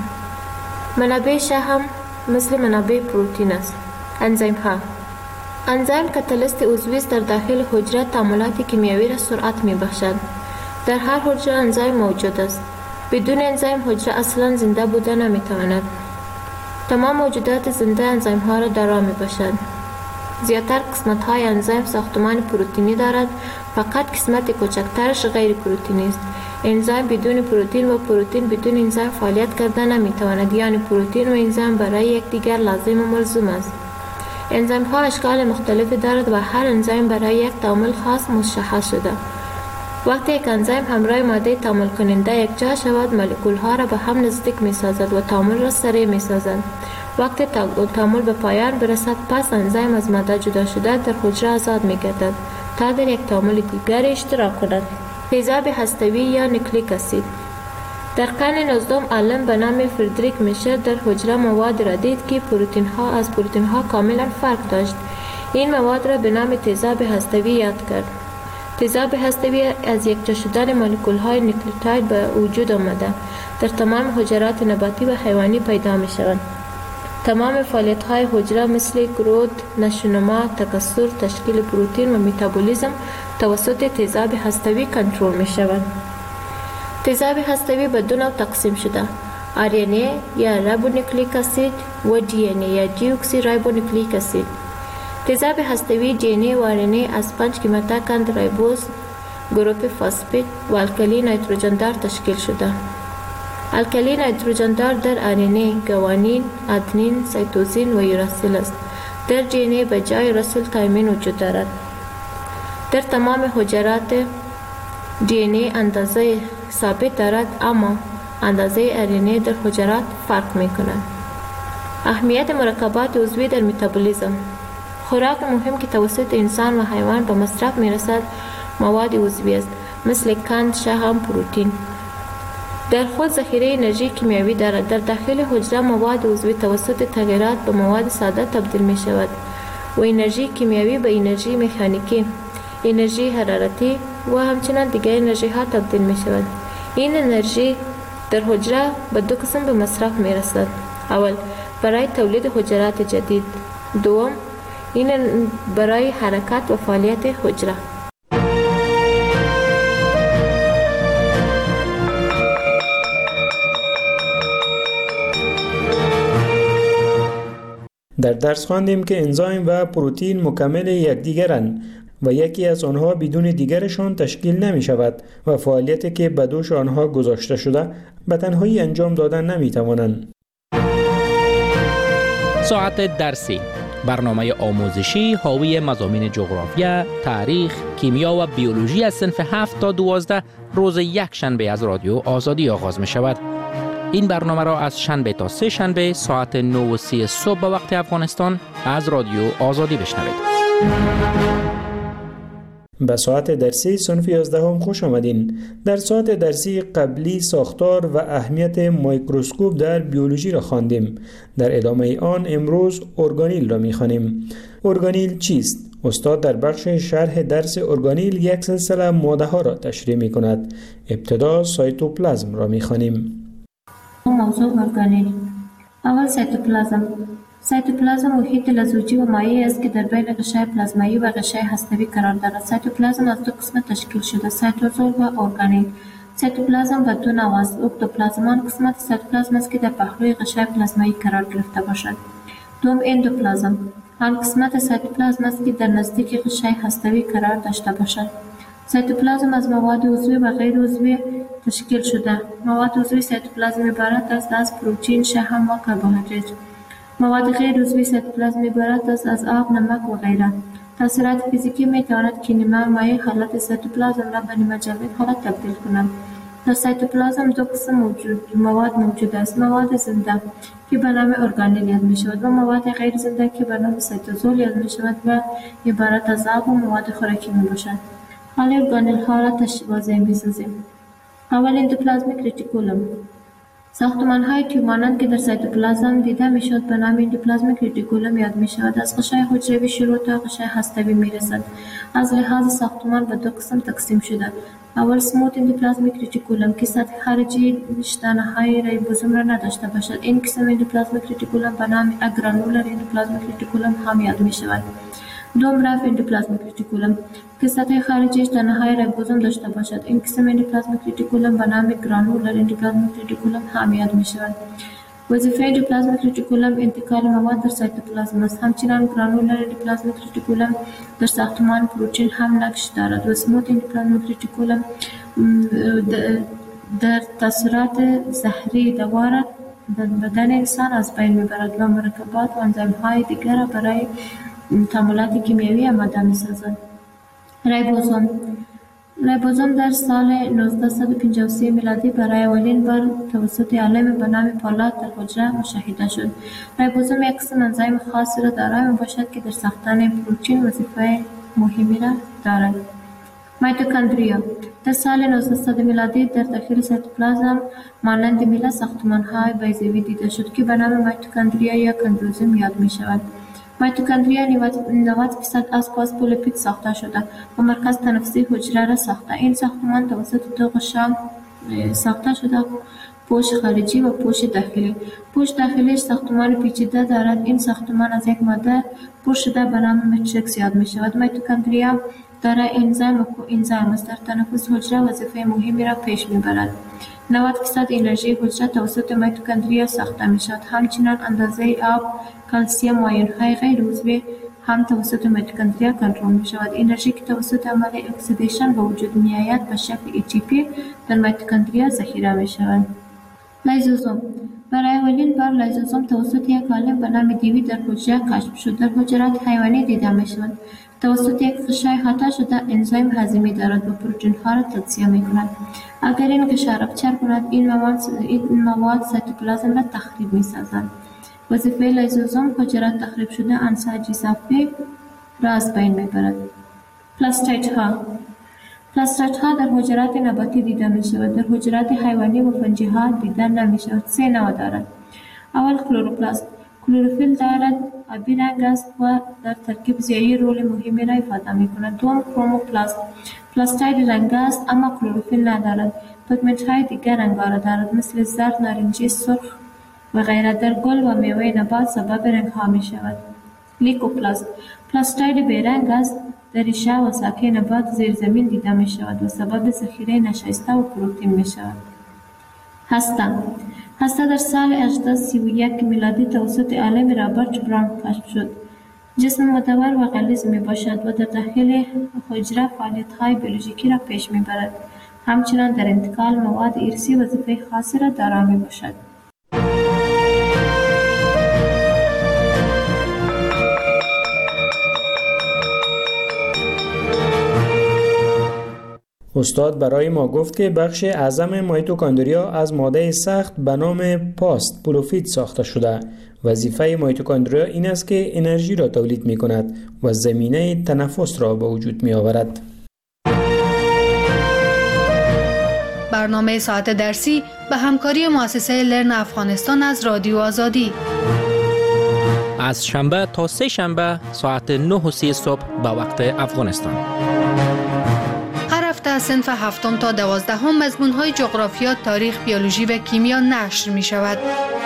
منابع شحم مثل منابع پروتین است. انزیم ها انزیم کاتالیست عضوی است در داخل حجره تعاملات کیمیایی را سرعت می بخشد. در هر حجره انزیم موجود است. بدون انزیم حجره اصلا زنده بوده نمی تواند. تمام موجودات زنده انزیم ها را دارا می باشد. زیادتر قسمت های انزیم ساختمان پروتینی دارد، فقط قسمت کوچکترش غیر پروتینی است. انزیم بدون پروتین و پروتین بدون انزیم فعالیت کردن نمی تواند، یعنی پروتین و انزیم برای یکدیگر لازم و ملزوم است. انزیم ها اشکال مختلفی دارد و هر انزیم برای یک تعامل خاص مشخص شده. وقتی یک انزیم همراه ماده تعامل کننده یکجا شود، مولکول ها را به هم نزدیک می سازد و تعامل را سریع می سازد. وقتی تعامل به پایان برسد، پس انزیم از ماده جدا شده در حجره آزاد می گردد تا در یک تعامل دیگر اشتراک کند. تیزاب هسته‌ای یا نیوکلیک اسید. در قرن نوزدهم عالم به نام فردریک میشر در حجره مواد را دید که پروتین ها از پروتین ها کاملا فرق داشت. این مواد را به نام تیزاب هسته‌ای یاد کرد. تیزاب هسته‌ای از یکجا شدن مولکول های نیوکلیوتاید به وجود آمده در تمام حجرات نباتی و حیوانی پیدا می شوند. تمام فعالیت های حجره مثل گروث، نشونما، تکثر، تشکیل پروتین و متابولیسم توسط تیزاب هسته‌ای کنترل می شوند. تیزاب هسته‌ای به دو نوع تقسیم شده: آر ان ای یا رایبونوکلیک اسید و دی ان ای یا دیوکسی رایبونوکلیک اسید. تیزاب هسته‌ای دی ان ای و آر ان ای از پنج کیماتاکاند رایبوز، گروپ فاسفید و الکلی نیتروژندار تشکیل شده. الکلی نیتروژندار در آر ان ای گوانین، آدنین، سایتوزین و یوراسیل است. در دی ان ای به جای راسل تایمین وجود دارد. در تمام حجرات دی ان ای اندازه ثابت دارد، اما اندازه آر ان ای در حجرات فرق می کند. اهمیت مرکبات عضوی در متابولیسم. خوراک مهم که توسط انسان و حیوان به مصرف می رسد مواد عضوی است، مثل قند، شحم، پروتئین. در خود ذخیره انرژی کیمیایی دارد. در داخل حجره مواد عضوی توسط تغییرات به مواد ساده تبدیل می شود و انرژی کیمیایی به انرژی مکانیکی، انرژی حرارتی و همچنین دیگر انرژی ها تبدیل می شود. این انرژی در حجره به دو قسم به مصرف می رسد. اول برای تولید حجرات جدید، دوم این برای حرکت و فعالیت حجره. در درس خواندیم که انزایم و پروتئین مکمل یکدیگرند و یکی از آنها بدون دیگرشان تشکیل نمی شود و فعالیتی که به دوش آنها گذاشته شده به تنهایی انجام دادن نمی توانند. ساعت درسی، برنامه آموزشی حاوی مضامین جغرافیا، تاریخ، کیمیا و بیولوژی از صنف هفت تا دوازده روز یک شنبه از رادیو آزادی آغاز می شود. این برنامه را از شنبه تا سه شنبه ساعت نه و سی صبح به وقت افغانستان از رادیو آزادی بشنوید. به ساعت درسی صنف یازدهم خوش آمدین. در ساعت درسی قبلی ساختار و اهمیت میکروسکوپ در بیولوژی را خواندیم. در ادامه آن امروز ارگانیل را می‌خوانیم. ارگانیل چیست؟ استاد در بخش شرح درس ارگانیل یک سلسله ماده ها را تشریح می‌کند. ابتدا سایتوپلازم را می‌خوانیم. موضوع ارگانیل. اول سایتوپلازم. سایتوپلازم محیط لزوجی و مایع است که در بین غشای پلازمایی و غشای هسته‌ای قرار دارد. سایتوپلازم از دو قسم تشکیل شده، سایتوزول و ارگانیل. سایتوپلازم به دو نوع است. اکتوپلازم آن قسمت سایتوپلازم است که در پهلوی غشای پلازمایی قرار گرفته باشد. دوم اندوپلازم. آن قسمت سایتوپلازم است که در نزدیک غشای هسته‌ای قرار داشته باشد. سایتوپلازم از مواد عضوی و غیر عضوی تشکیل شده. مواد عضوی سایتوپلازم عبارت است از پروتئین، شحم و کربوهیدرات. مواد غیر عضوی سایتوپلازم عبارت است از آب، نمک و غیره. تاثیرات فیزیکی می تواند که نیمه مایع حالت سایتوپلازم را به نیمه جامد حالت تبدیل کنند. در سایتوپلازم دو قسم موجود مواد موجود است: مواد زنده که به نام ارگانیل یاد می شود و مواد غیر زنده که به نام سایتوزول یاد می شود و عبارت از آب و مواد خوراکی می باشد. حالا ارگانیل ها را واضح می سازیم. اول اندوپلازمیک ریتیکولوم. ساختمان های تیومانند که در سایتوپلازم دیده می شود به نام اندوپلازمیک ریتیکولوم یاد می شود. از غشای حجروی شروع تا غشای هسته‌ای می رسد. از لحاظ ساختمان به دو قسم تقسیم شده. اول سموت اندوپلازمیک ریتیکولوم که سطح خارجی نشانه های ریبوزوم را نداشته باشد. این قسم اندوپلازمیک ریتیکولوم به نام اگرانولر اندوپلازمیک ریتیکولوم هم یاد می شود. دوم رف اندوپلازمیک ریتیکولوم که سطح خارجیش تنهایی ریبوزوم داشته باشد. این قسم اندوپلازمیک ریتیکولوم به نام گرانولر اندوپلازمیک ریتیکولوم هم یاد می شود. وظیفه اندوپلازمیک ریتیکولوم انتقال مواد در سایتوپلازم است. همچنین گرانولر اندوپلازمیک ریتیکولوم در ساختمان پروتئین هم نقش دارد و سموت اندوپلازمیک ریتیکولوم در تاثیرات زهری دوار در بدن انسان از بین میبرد و مرکبات و انزیم‌های دیگر را برای تعاملات کیمیایی آماده می‌سازد. ریبوزوم. ریبوزوم در سال نوزده پنجاه و سه میلادی برای اولین بار توسط عالم به نام پالاد در حجره مشاهده شد. ریبوزوم یک قسم انزیم خاصی را دارای میباشد که در ساختن پروتئین وظیفه مهمی را دارد. میتوکندریا. در سال نوزده میلادی در داخل سایتوپلازم مانند میله ساختمان‌های بیضوی دیده شد که به نام میتوکندریا یا کندروزوم یاد می‌شود. میتوکندریا نود درصد از فاسفولیپید ساخته شده و مرکز تنفسی حجره را ساخته. این ساختمان توسط دو غشا ساخته شده پوش خارجی و پوش داخلی. پوش داخلی ساختمان پیچیده دارد. این ساختمان از یک ماده پر شده به نام ماتریکس یاد می شود. میتوکندریا دارای انزیم و کوانزیم است. در تنفس حجره وظیفه مهمی را پیش می برد. نود درصد انرژی حجره توسط میتوکندریا ساخته می شود. همچنین اندازه آب، کلسیم و آیون‌های غیر عضوی هم توسط میتوکندریا کنترل می شود. انرژی که توسط عمل اکسیدیشن به وجود می آید به شکل ای تی پی در میتوکندریا ذخیره می شود. لیزوزوم برای اولین بار لیزوزوم توسط یک عالم به نام دیوی در حجره کشف شد. در حجرات حیوانی دیده می شود. توسط یک غشای احاطه شده انزیم هضمی دارد و پروتئین‌ها را تجزیه می کند. اگر این غشا رپچر کند این مواد این مواد سایتوپلازم را تخریب می سازند. وظیفه لیزوزوم حجرات تخریب شده انساج اضافی را از بین می برد. پلاستیدها پلاستیدها در حجرات نباتی دیده می شود. در حجرات حیوانی و فنجی ها دیده نمی شود. سه نوع دارد. اول کلروپلاست. کلروفیل دارد آبی رنگ است و در ترکیب ضیایی رول مهمی را ایفاده می کند. دوم کروموپلاست. پلاستید رنگ است اما کلروفیل ندارد. پیگمنت های دیگر رنگارا دارد مثل زرد، نارنجی، سرخ و غیره. در گل و میوه نبات سبب رنگ ها می شود. لیکوپلاست. پلاستید بیرنگ است. در ریشه و ساقه نبات زیر زمین دیده می شود و سبب ذخیره نشایسته و پروتئین می شود. هسته هسته در سال هزار و سی و یک میلادی توسط عالم رابرت براون کشف شد. جسم مدور و غلیظ می باشد و در داخل حجره فعالیت های بیولوژیکی را پیش می برد. همچنان در انتقال مواد ارثی وظیفه خاصی را دارا می باشد. استاد برای ما گفت که بخش اعظم میتوکندریا از ماده سخت به نام پاست پولوفید ساخته شده. وظیفه میتوکندریا این است که انرژی را تولید می کند و زمینه تنفس را به وجود می آورد. برنامه ساعت درسی به همکاری مؤسسه لرن افغانستان از رادیو آزادی. از شنبه تا سه شنبه ساعت نه و سی صبح به وقت افغانستان. از صنف هفتم تا دوازدهم مضمون‌های جغرافیا، تاریخ، بیولوژی و کیمیا نشر می شود.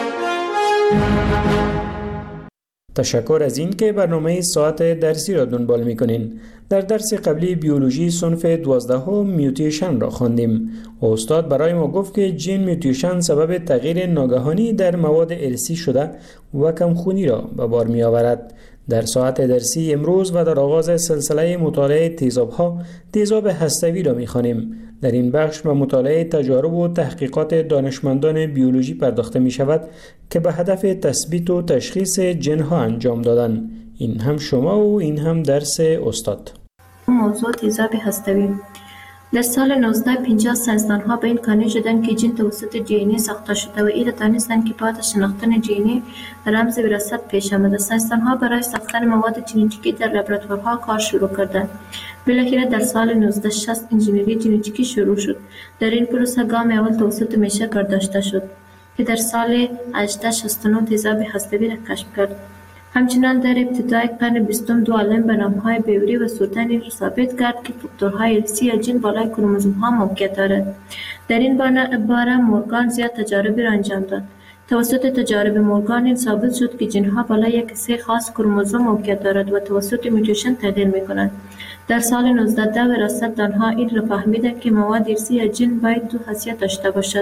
تشکر از این که برنامه ساعت درسی را دنبال می کنین. در درس قبلی بیولوژی صنف دوازدهم میوتیشن را خواندیم. استاد برای ما گفت که جین میوتیشن سبب تغییر ناگهانی در مواد ارثی شده و کمخونی را به بار می آورد. در ساعت درسی امروز و در آغاز سلسله مطالعه تیزاب‌ها تیزاب هسته‌ای را می‌خوانیم. در این بخش به مطالعه تجارب و تحقیقات دانشمندان بیولوژی پرداخته می‌شود که به هدف تثبیت و تشخیص جن‌ها انجام دادن. این هم شما و این هم درس استاد. موضوع تیزاب هسته‌ای. در سال نوزده پنجاه ساینسدان‌ها به این قانع شدند که جین توسط دی ان ای ساخته شده و این دانستند که بعد از شناختن دی ان ای رمز وراثت پیش آمده. ساینسدان‌ها برای ساختن مواد ژنتیکی در لابراتوارها کار شروع کردند. بالاخره در سال نوزده شصت انجینری ژنتیکی شروع شد. در این پروسه گام اول توسط میشه کارداشته شد که در سال هجده شصت و نه تیزاب هسته‌ای را کشف کرد. همچنان در ابتدای قرن بیستم دو عالم به نام‌های بیوری و سورتن ثابت کرد که فاکتورهای ارثی یا جین بالای کروموزوم‌ها موقعیت دارد. در این باره مورگان زیاد تجاربی را انجام داد. توسط تجارب مورگان این ثابت شد که جین‌ها بالای یک سه خاص کروموزوم موقعیت دارد و توسط میوتیشن تغییر می‌کنند. در سال نوزده ده وراثت دانها این را فهمیدند که مواد ارثی یا جین باید دو خاصیت داشته باشد.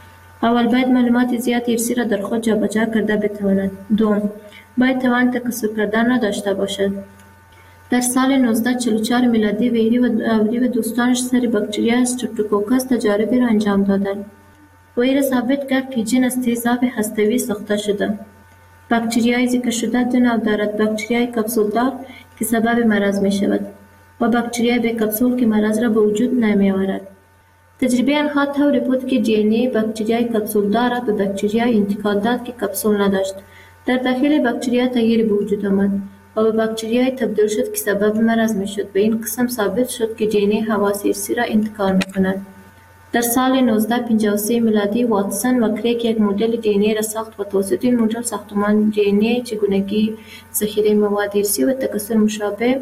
اول باید معلومات زیاد ارثی را در خود جابجا کرده بتواند. دوم باید توان تکثر کردن را داشته باشد. در سال نوزده چهل و چهار میلادی ویری و اولی و دوستانش سر باکتریا استرپتوکوکس تجاربی را انجام دادند. ویری ثابت کرد که جین از تیزاب هسته‌ای ساخته شده. باکتریای ذکر شده دو نوع دارد: باکتریای کپسولدار که سبب مرض می شود و باکتریای بی کپسول که مرض را به وجود نمی آورد. تجربه آنها طوری بود که دی ان ای باکتریای کپسولدار را به باکتریای انتقال داد که کپسول نداشت. در داخل باکتریا تغییر به وجود آمد و به باکتریای تبدیل شد که سبب مرض می شد. به این قسم ثابت شد که دی ان ای حواس ارثی را انتقال می کند. در سال نوزده پنجاه و سه میلادی واتسون و کریک یک مدل دی ان ای را ساخت و توسط این مدل ساختمان دی ان ای، چگونگی ذخیره مواد ارثی و تکثر مشابه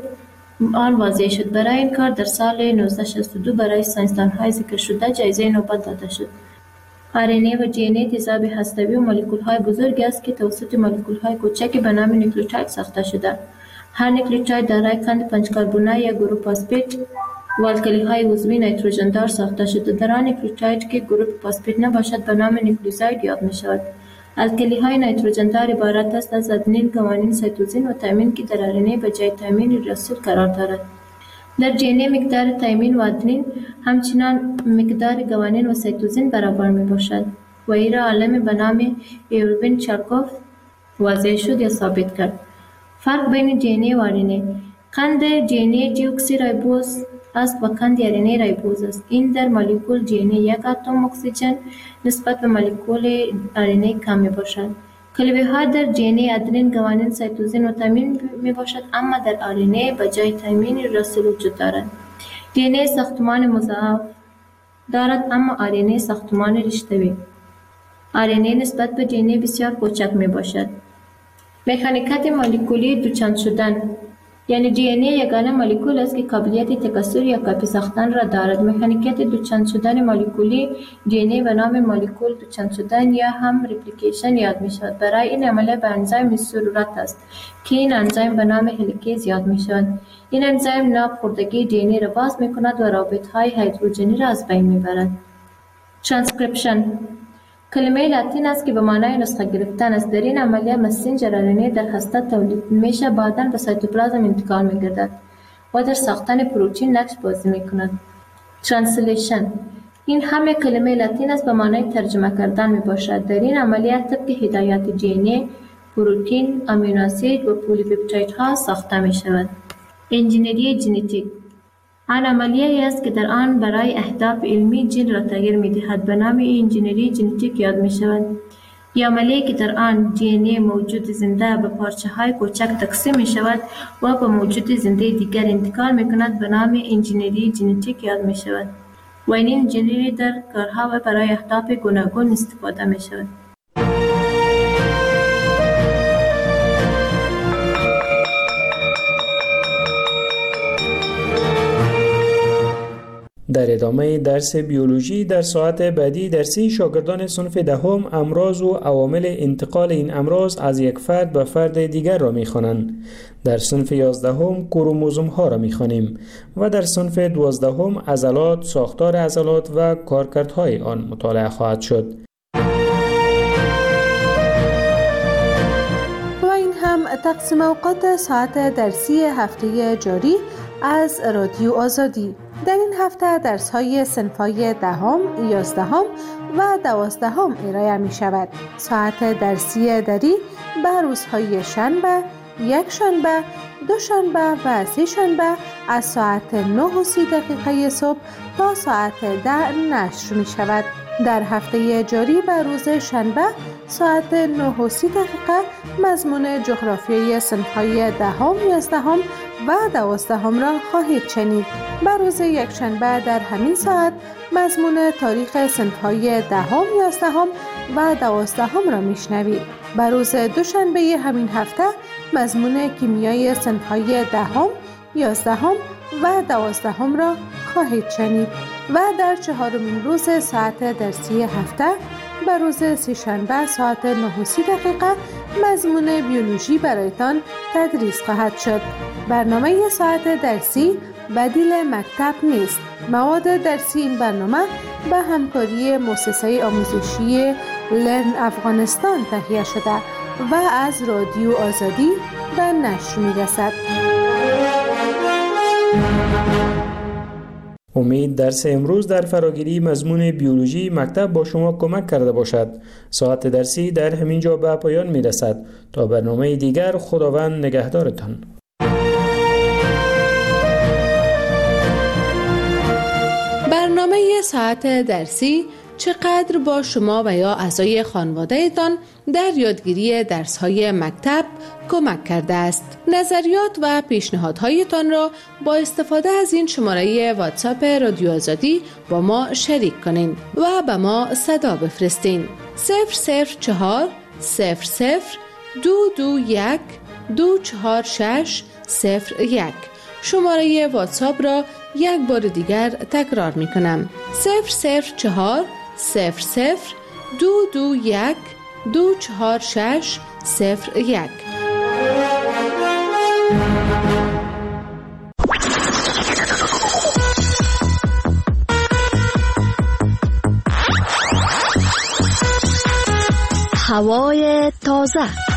آن واضح شد. برای این کار در سال نوزده شصت و دو برای ساینسدان‌های ذکر شده جایزه نوبل داده شد. آر ان ای و دی ان ای تیزاب هسته‌ای و مولکول‌های بزرگی است که توسط مولکول‌های کوچک به نام نیوکلیوتاید ساخته شده. هر نیوکلیوتاید دارای قند پنج کربنی یا گروپ فسفید و الکلی‌های عضوی نیتروژن دار ساخته شده. در آن نیوکلیوتاید که گروپ فسفید نباشد به نام نیوکلیوزاید یاد می‌شود. الکلی‌های نیتروژن دار عبارت است از آدنین، گوانین، سایتوزین و تایمین که در آر ان ای به جای تایمین رسول قرار دارد. در دی ان ای مقدار تایمین و آدنین همچنان مقدار گوانین و سایتوزین برابر می باشد و این را عالم به نام ایروین چارکوف واضح شد یا ثابت کرد. فرق بین دی ان ای و آر ان ای: قند دی ان ای دیوکسی رایبوز است و قند آر ان ای رایبوز است. این در مولکول دی ان ای یک اتم اکسیژن نسبت به مولکول آر ان ای کم می باشد. کلبه ها در دی ان ای آدنین، گوانین، سایتوزین و تایمین می باشد، اما در آر ان ای به جای تایمین رسول وجود دارد. دی ان ای ساختمان مضاعف دارد اما آر ان ای ساختمان رشته‌ای. آر ان ای نسبت به دی ان ای بسیار کوچک می باشد. مکانیکات مولکولی دوچند شدن، یعنی دی ان ای یگانه مولکول است که قابلیت تکثر یا کپی ساختن را دارد. مکانیکات دوچند شدن مولکولی دی ان ای به نام مولکول دوچند شدن یا هم ریپلیکیشن یاد می شود. برای این عملیه به انزیم ضرورت است که این انزیم به نام هلیکیز یاد می شود. این انزیم ناپخوردگی دی ان ای را باز می کند و رابط های هیدروژنی را از بین می برد. ترانسکریپشن کلمه لاتین است که به معنای نسخه گرفتن است. در این عملیه مسنجر آر ان ای در هسته تولید میشه، بعداً به سایتوپلازم انتقال می گردد و در ساختن پروتئین نقش بازی می کند. ترانسلیشن این همه کلمه لاتین است به معنای ترجمه کردن می باشد. در این عملیه طبق هدایات دی ان ای پروتئین، آمینو اسید و پلی‌پپتایدها ساخته می شود. انجینری ژنتیک آن عملیه است که در آن برای اهداف علمی ژن را تغییر می دهد. به نام انجینری ژنتیک یاد می شود. این عملیه که در آن دی ان ای موجود زنده به پارچه های کوچک تقسیم می شود و به موجود زنده دیگر انتقال می کند به نام انجینری ژنتیک یاد می شود و این انجینری در کارها و برای اهداف گوناگون استفاده می شود. در ادامه درس بیولوژی در ساعت بعدی درسی شاگردان صنف دهم امراض و عوامل انتقال این امراض از یک فرد به فرد دیگر را می‌خوانند. در صنف یازدهم کروموزوم ها را می‌خوانیم و در صنف دوازدهم عضلات، ساختار عضلات و کارکردهای آن مطالعه خواهد شد. و این هم تقسیم اوقات ساعت درسی هفته جاری از رادیو آزادی. در این هفته درس های صنف‌های دهم، یازدهم و دوازدهم ارائه می شود. ساعت درسی دری به روزهای شنبه، یک شنبه، دو شنبه و سه شنبه از ساعت نه و سی دقیقه صبح تا ساعت ده نشر می شود. در هفته جاری به روز شنبه ساعت نه و سی دقیقه مضمون جغرافیای صنف‌های دهم، یازدهم و دوازدهم را خواهید شنید. به روز یکشنبه در همین ساعت مضمون تاریخ صنف‌های دهم، یازدهم و دوازدهم را میشنوید. به روز دوشنبه همین هفته مضمون کیمیای صنف‌های دهم، یازدهم و دوازدهم را خواهید شنید و در چهارمین روز ساعت درسی هفته به روز سه‌شنبه ساعت نه و سی دقیقه مضمون بیولوژی برایتان تدریس خواهد شد. برنامه ساعت درسی بدیل مکتب نیست. مواد درسی این برنامه به همکاری مؤسسه آموزشی لرن افغانستان تهیه شده و از رادیو آزادی به نشر می‌رسد. امید درس امروز در فراگیری مضمون بیولوژی مکتب با شما کمک کرده باشد. ساعت درسی در همین جا به پایان می رسد. تا برنامه دیگر خداوند نگهدارتان. برنامه ساعت درسی چقدر با شما و یا اعضای خانواده‌تان در یادگیری درس‌های مکتب کمک کرده است. نظریات و پیشنهادهایتان را با استفاده از این شماره واتساپ رادیو آزادی با ما شریک کنین و به ما صدا بفرستین. صفر صفر چهار صفر صفر دو دو یک دو چهار شش صفر یک. شماره واتساپ را یک بار دیگر تکرار می کنم. صفر صفر چهار صفر صفر دو دو یک دو چهار شش صفر یک. هوای تازه.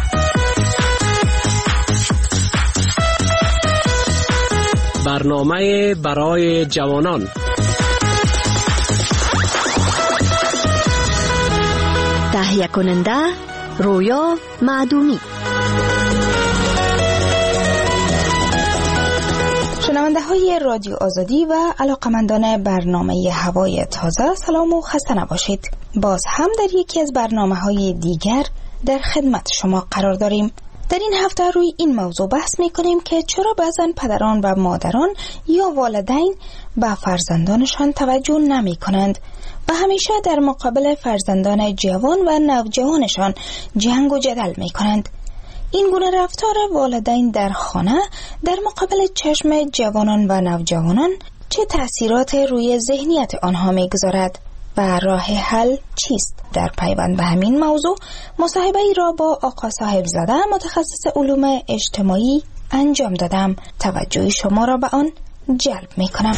برنامه برای جوانان. تهیه کننده رویا معدومی. شنونده های رادیو آزادی و علاقمندان برنامه هوای تازه، سلام و خسته نباشید. باز هم در یکی از برنامه های دیگر در خدمت شما قرار داریم. در این هفته روی این موضوع بحث می کنیم که چرا بعضن پدران و مادران یا والدین به فرزندانشان توجه نمی کنند و همیشه در مقابل فرزندان جوان و نوجوانشان جنگ و جدل می کنند. این گونه رفتار والدین در خانه در مقابل چشم جوانان و نوجوانان چه تأثیرات روی ذهنیت آنها می‌گذارد و راه حل چیست؟ در پیوند به همین موضوع مصاحبه ای را با آقا صاحب زاده متخصص علوم اجتماعی انجام دادم. توجه شما را به آن جلب می‌کنم.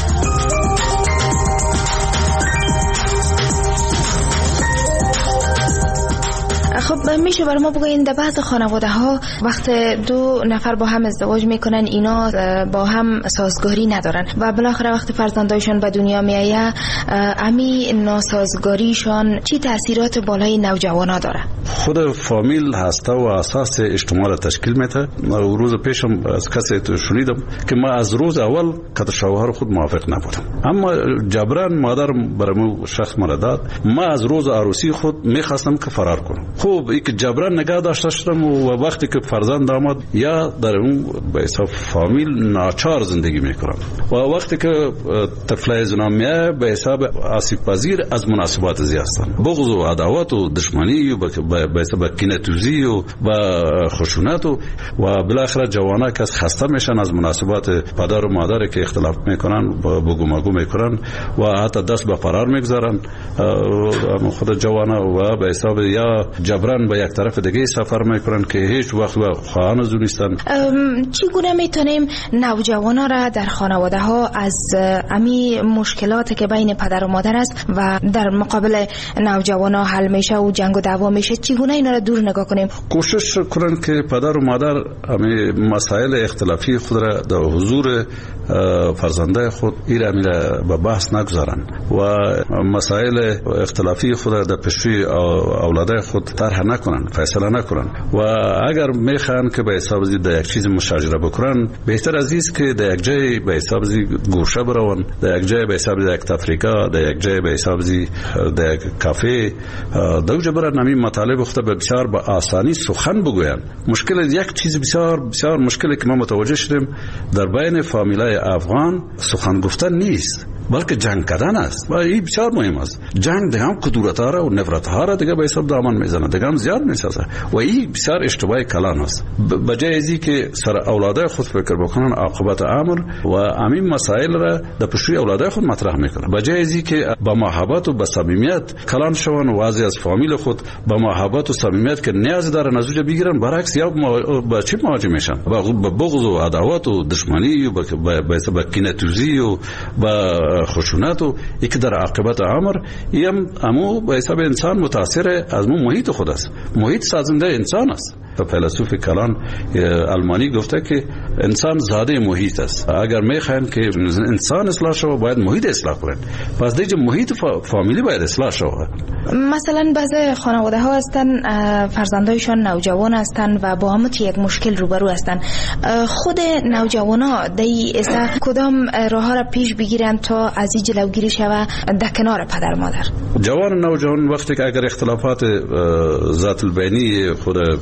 خب میشه برای ما بگوین در بعض خانواده ها وقت دو نفر با هم ازدواج میکنن اینا با هم سازگاری ندارن و بالاخره وقت فرزندایشون به دنیا میایه امی ناسازگاریشون چی تاثیرات بالای نوجوانا داره؟ خود فامیل هسته و اساس اجتماع را تشکیل میده. روز پیشم از کسی شنیدم که ما از روز اول که شوهر خود موافق نبودم، اما جبران مادر برام شخص مرا داد. ما از روز عروسی خود میخواستم که فرار کنم. خوب این که جبران نگاه داشته شدم و وقتی که فرزند آمد یا در اون به حساب فامیل ناچار زندگی میکنم و وقتی که طفل زنا میاد به حساب آسیب پذیر از مناسبات زیاد هستند. بغض و عداوت و دشمنی و به حساب کینه‌توزی و خشونت و بالاخره جوانا که خسته میشن از مناسبات پدر و مادر که اختلاف میکنن بگو مگو میکنن و حتی دست به فرار میگذارن خود جوانا و به حساب یا جبران به یک طرف دیگه سفر میکنن که هیچ وقت با خواهان از نیستن. چگونه میتونیم نوجوانا را در خانواده ها از امی مشکلاتی که بین پدر و مادر است و در مقابل نوجوانا حل میشه و جنگ و دعوا میشه چگونه اینا را دور نگاه کنیم؟ کوشش کنن که پدر و مادر امی مسائل اختلافی خود را در حضور فرزنده خود ایره میره به بحث نگذارن و مسائل اختلافی خود را در پیشوی اولاد خود طرح نکنن، فیصله نکنن و اگر میخوان که به حساب زی در یک چیز مشاجره بکنن بهتر از است که در یک جای به حساب زی گوشه برون، در یک جای به حساب زی یک تفریقه، در یک جای به حساب زی در یک کافه دوجه برن همین مطالب خود به بسیار با آسانی سخن بگوین. مشکل یک چیز بسیار بسیار مشکلی که ما متوجه شدیم در بین فامیلای افغان سخن گفتن نیست بلکه جنگ کردن است و این بسیار مهم است. جنگ دیگه هم کدورت ها را و نفرت ها را دیگه به حساب دامن میزنه، دیگه هم زیاد میسازه و این بسیار اشتباه کلان است. بجای ازی که سر اولاده خود فکر بکنن عاقبت امر و همین مسائل را در پیشوی اولاده خود مطرح میکنن، بجای ازی که با محبت و با صمیمیت کلان شون و از از فامیل خود با محبت و صمیمیت که نیاز دارن از اونجا بگیرن، برعکس یا با چی مواجه میشن؟ با بغض و عداوت و دشمنی و با کینه‌توزی و با خشونت و یک در عاقبت امر یم امو به حساب انسان متاثر از مو محیط خود است. محیط سازنده انسان است. فیلسوف کلان آلمانی گفته که انسان زاده محیط است. اگر میخواین که انسان اصلاح شود باید محیط اصلاح کنند. پس دیگه محیط فامیلی باید اصلاح شود. مثلا بعضی خانواده ها هستن فرزندایشان نوجوان هستن و با هم یک مشکل روبرو هستن. خود نوجوانا دی اصلا کدام راه ها را پیش بگیرن تا از این جلوگیری شود در کنار پدر مادر؟ جوان نوجوان وقتی که اگر اختلافات ذات البینی خود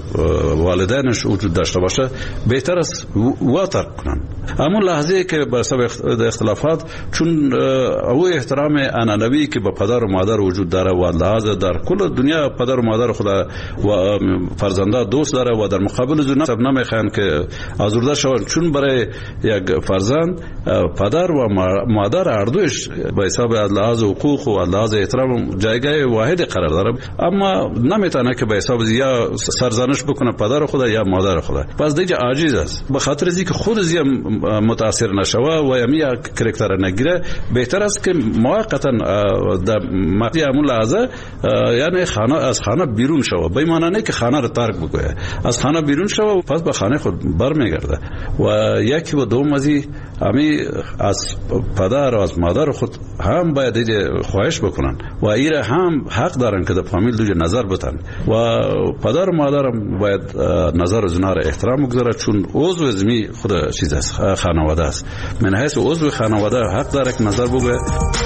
والدینش وجود داشته باشه بهتر است و ترک کنن. اما لحظه که به سبب اختلافات چون او احترام انانوی که به پدر و مادر وجود داره و لحاظ در کل دنیا پدر و مادر خود و فرزنده دوست داره و در مقابل زنا سب نمیخوان که آزرده شوند، چون برای یک فرزند پدر و مادر هر دوش به حساب لحاظ حقوق و لحاظ احترام جایگاه واحد قرار داره، اما نمیتونه که به حساب یا سرزنش بکنه پدر خود یا مادر خود. پس دیگه عاجز است. به خاطر اینکه خود زی متاثر نشوه و یمی کرکتر نگیره بهتر است که موقتا در مقطع همون لحظه یعنی خانه از خانه بیرون شوه، به معنی نه که خانه رو ترک بکنه، از خانه بیرون شوه پس به خانه خود برمیگرده. و یکی و دوم ازی امی از پدر و از مادر خود هم باید خواهش بکنن و ایره هم حق دارن که در فامیل دوجه نظر بتن و پدر و مادرم باید نظر زنا را احترام بگذاره، چون عضو زمی خود چیز است، خانواده است. من حیث عضو خانواده حق داره که نظر بگه.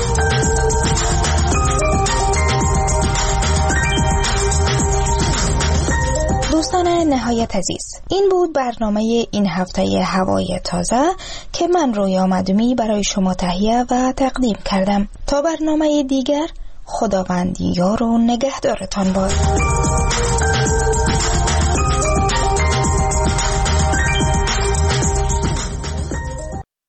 دوستان نهایت عزیز، این بود برنامه این هفته هوای تازه که من رویا مدومی برای شما تهیه و تقدیم کردم. تا برنامه دیگر، خداوند یار و نگهدارتان باد.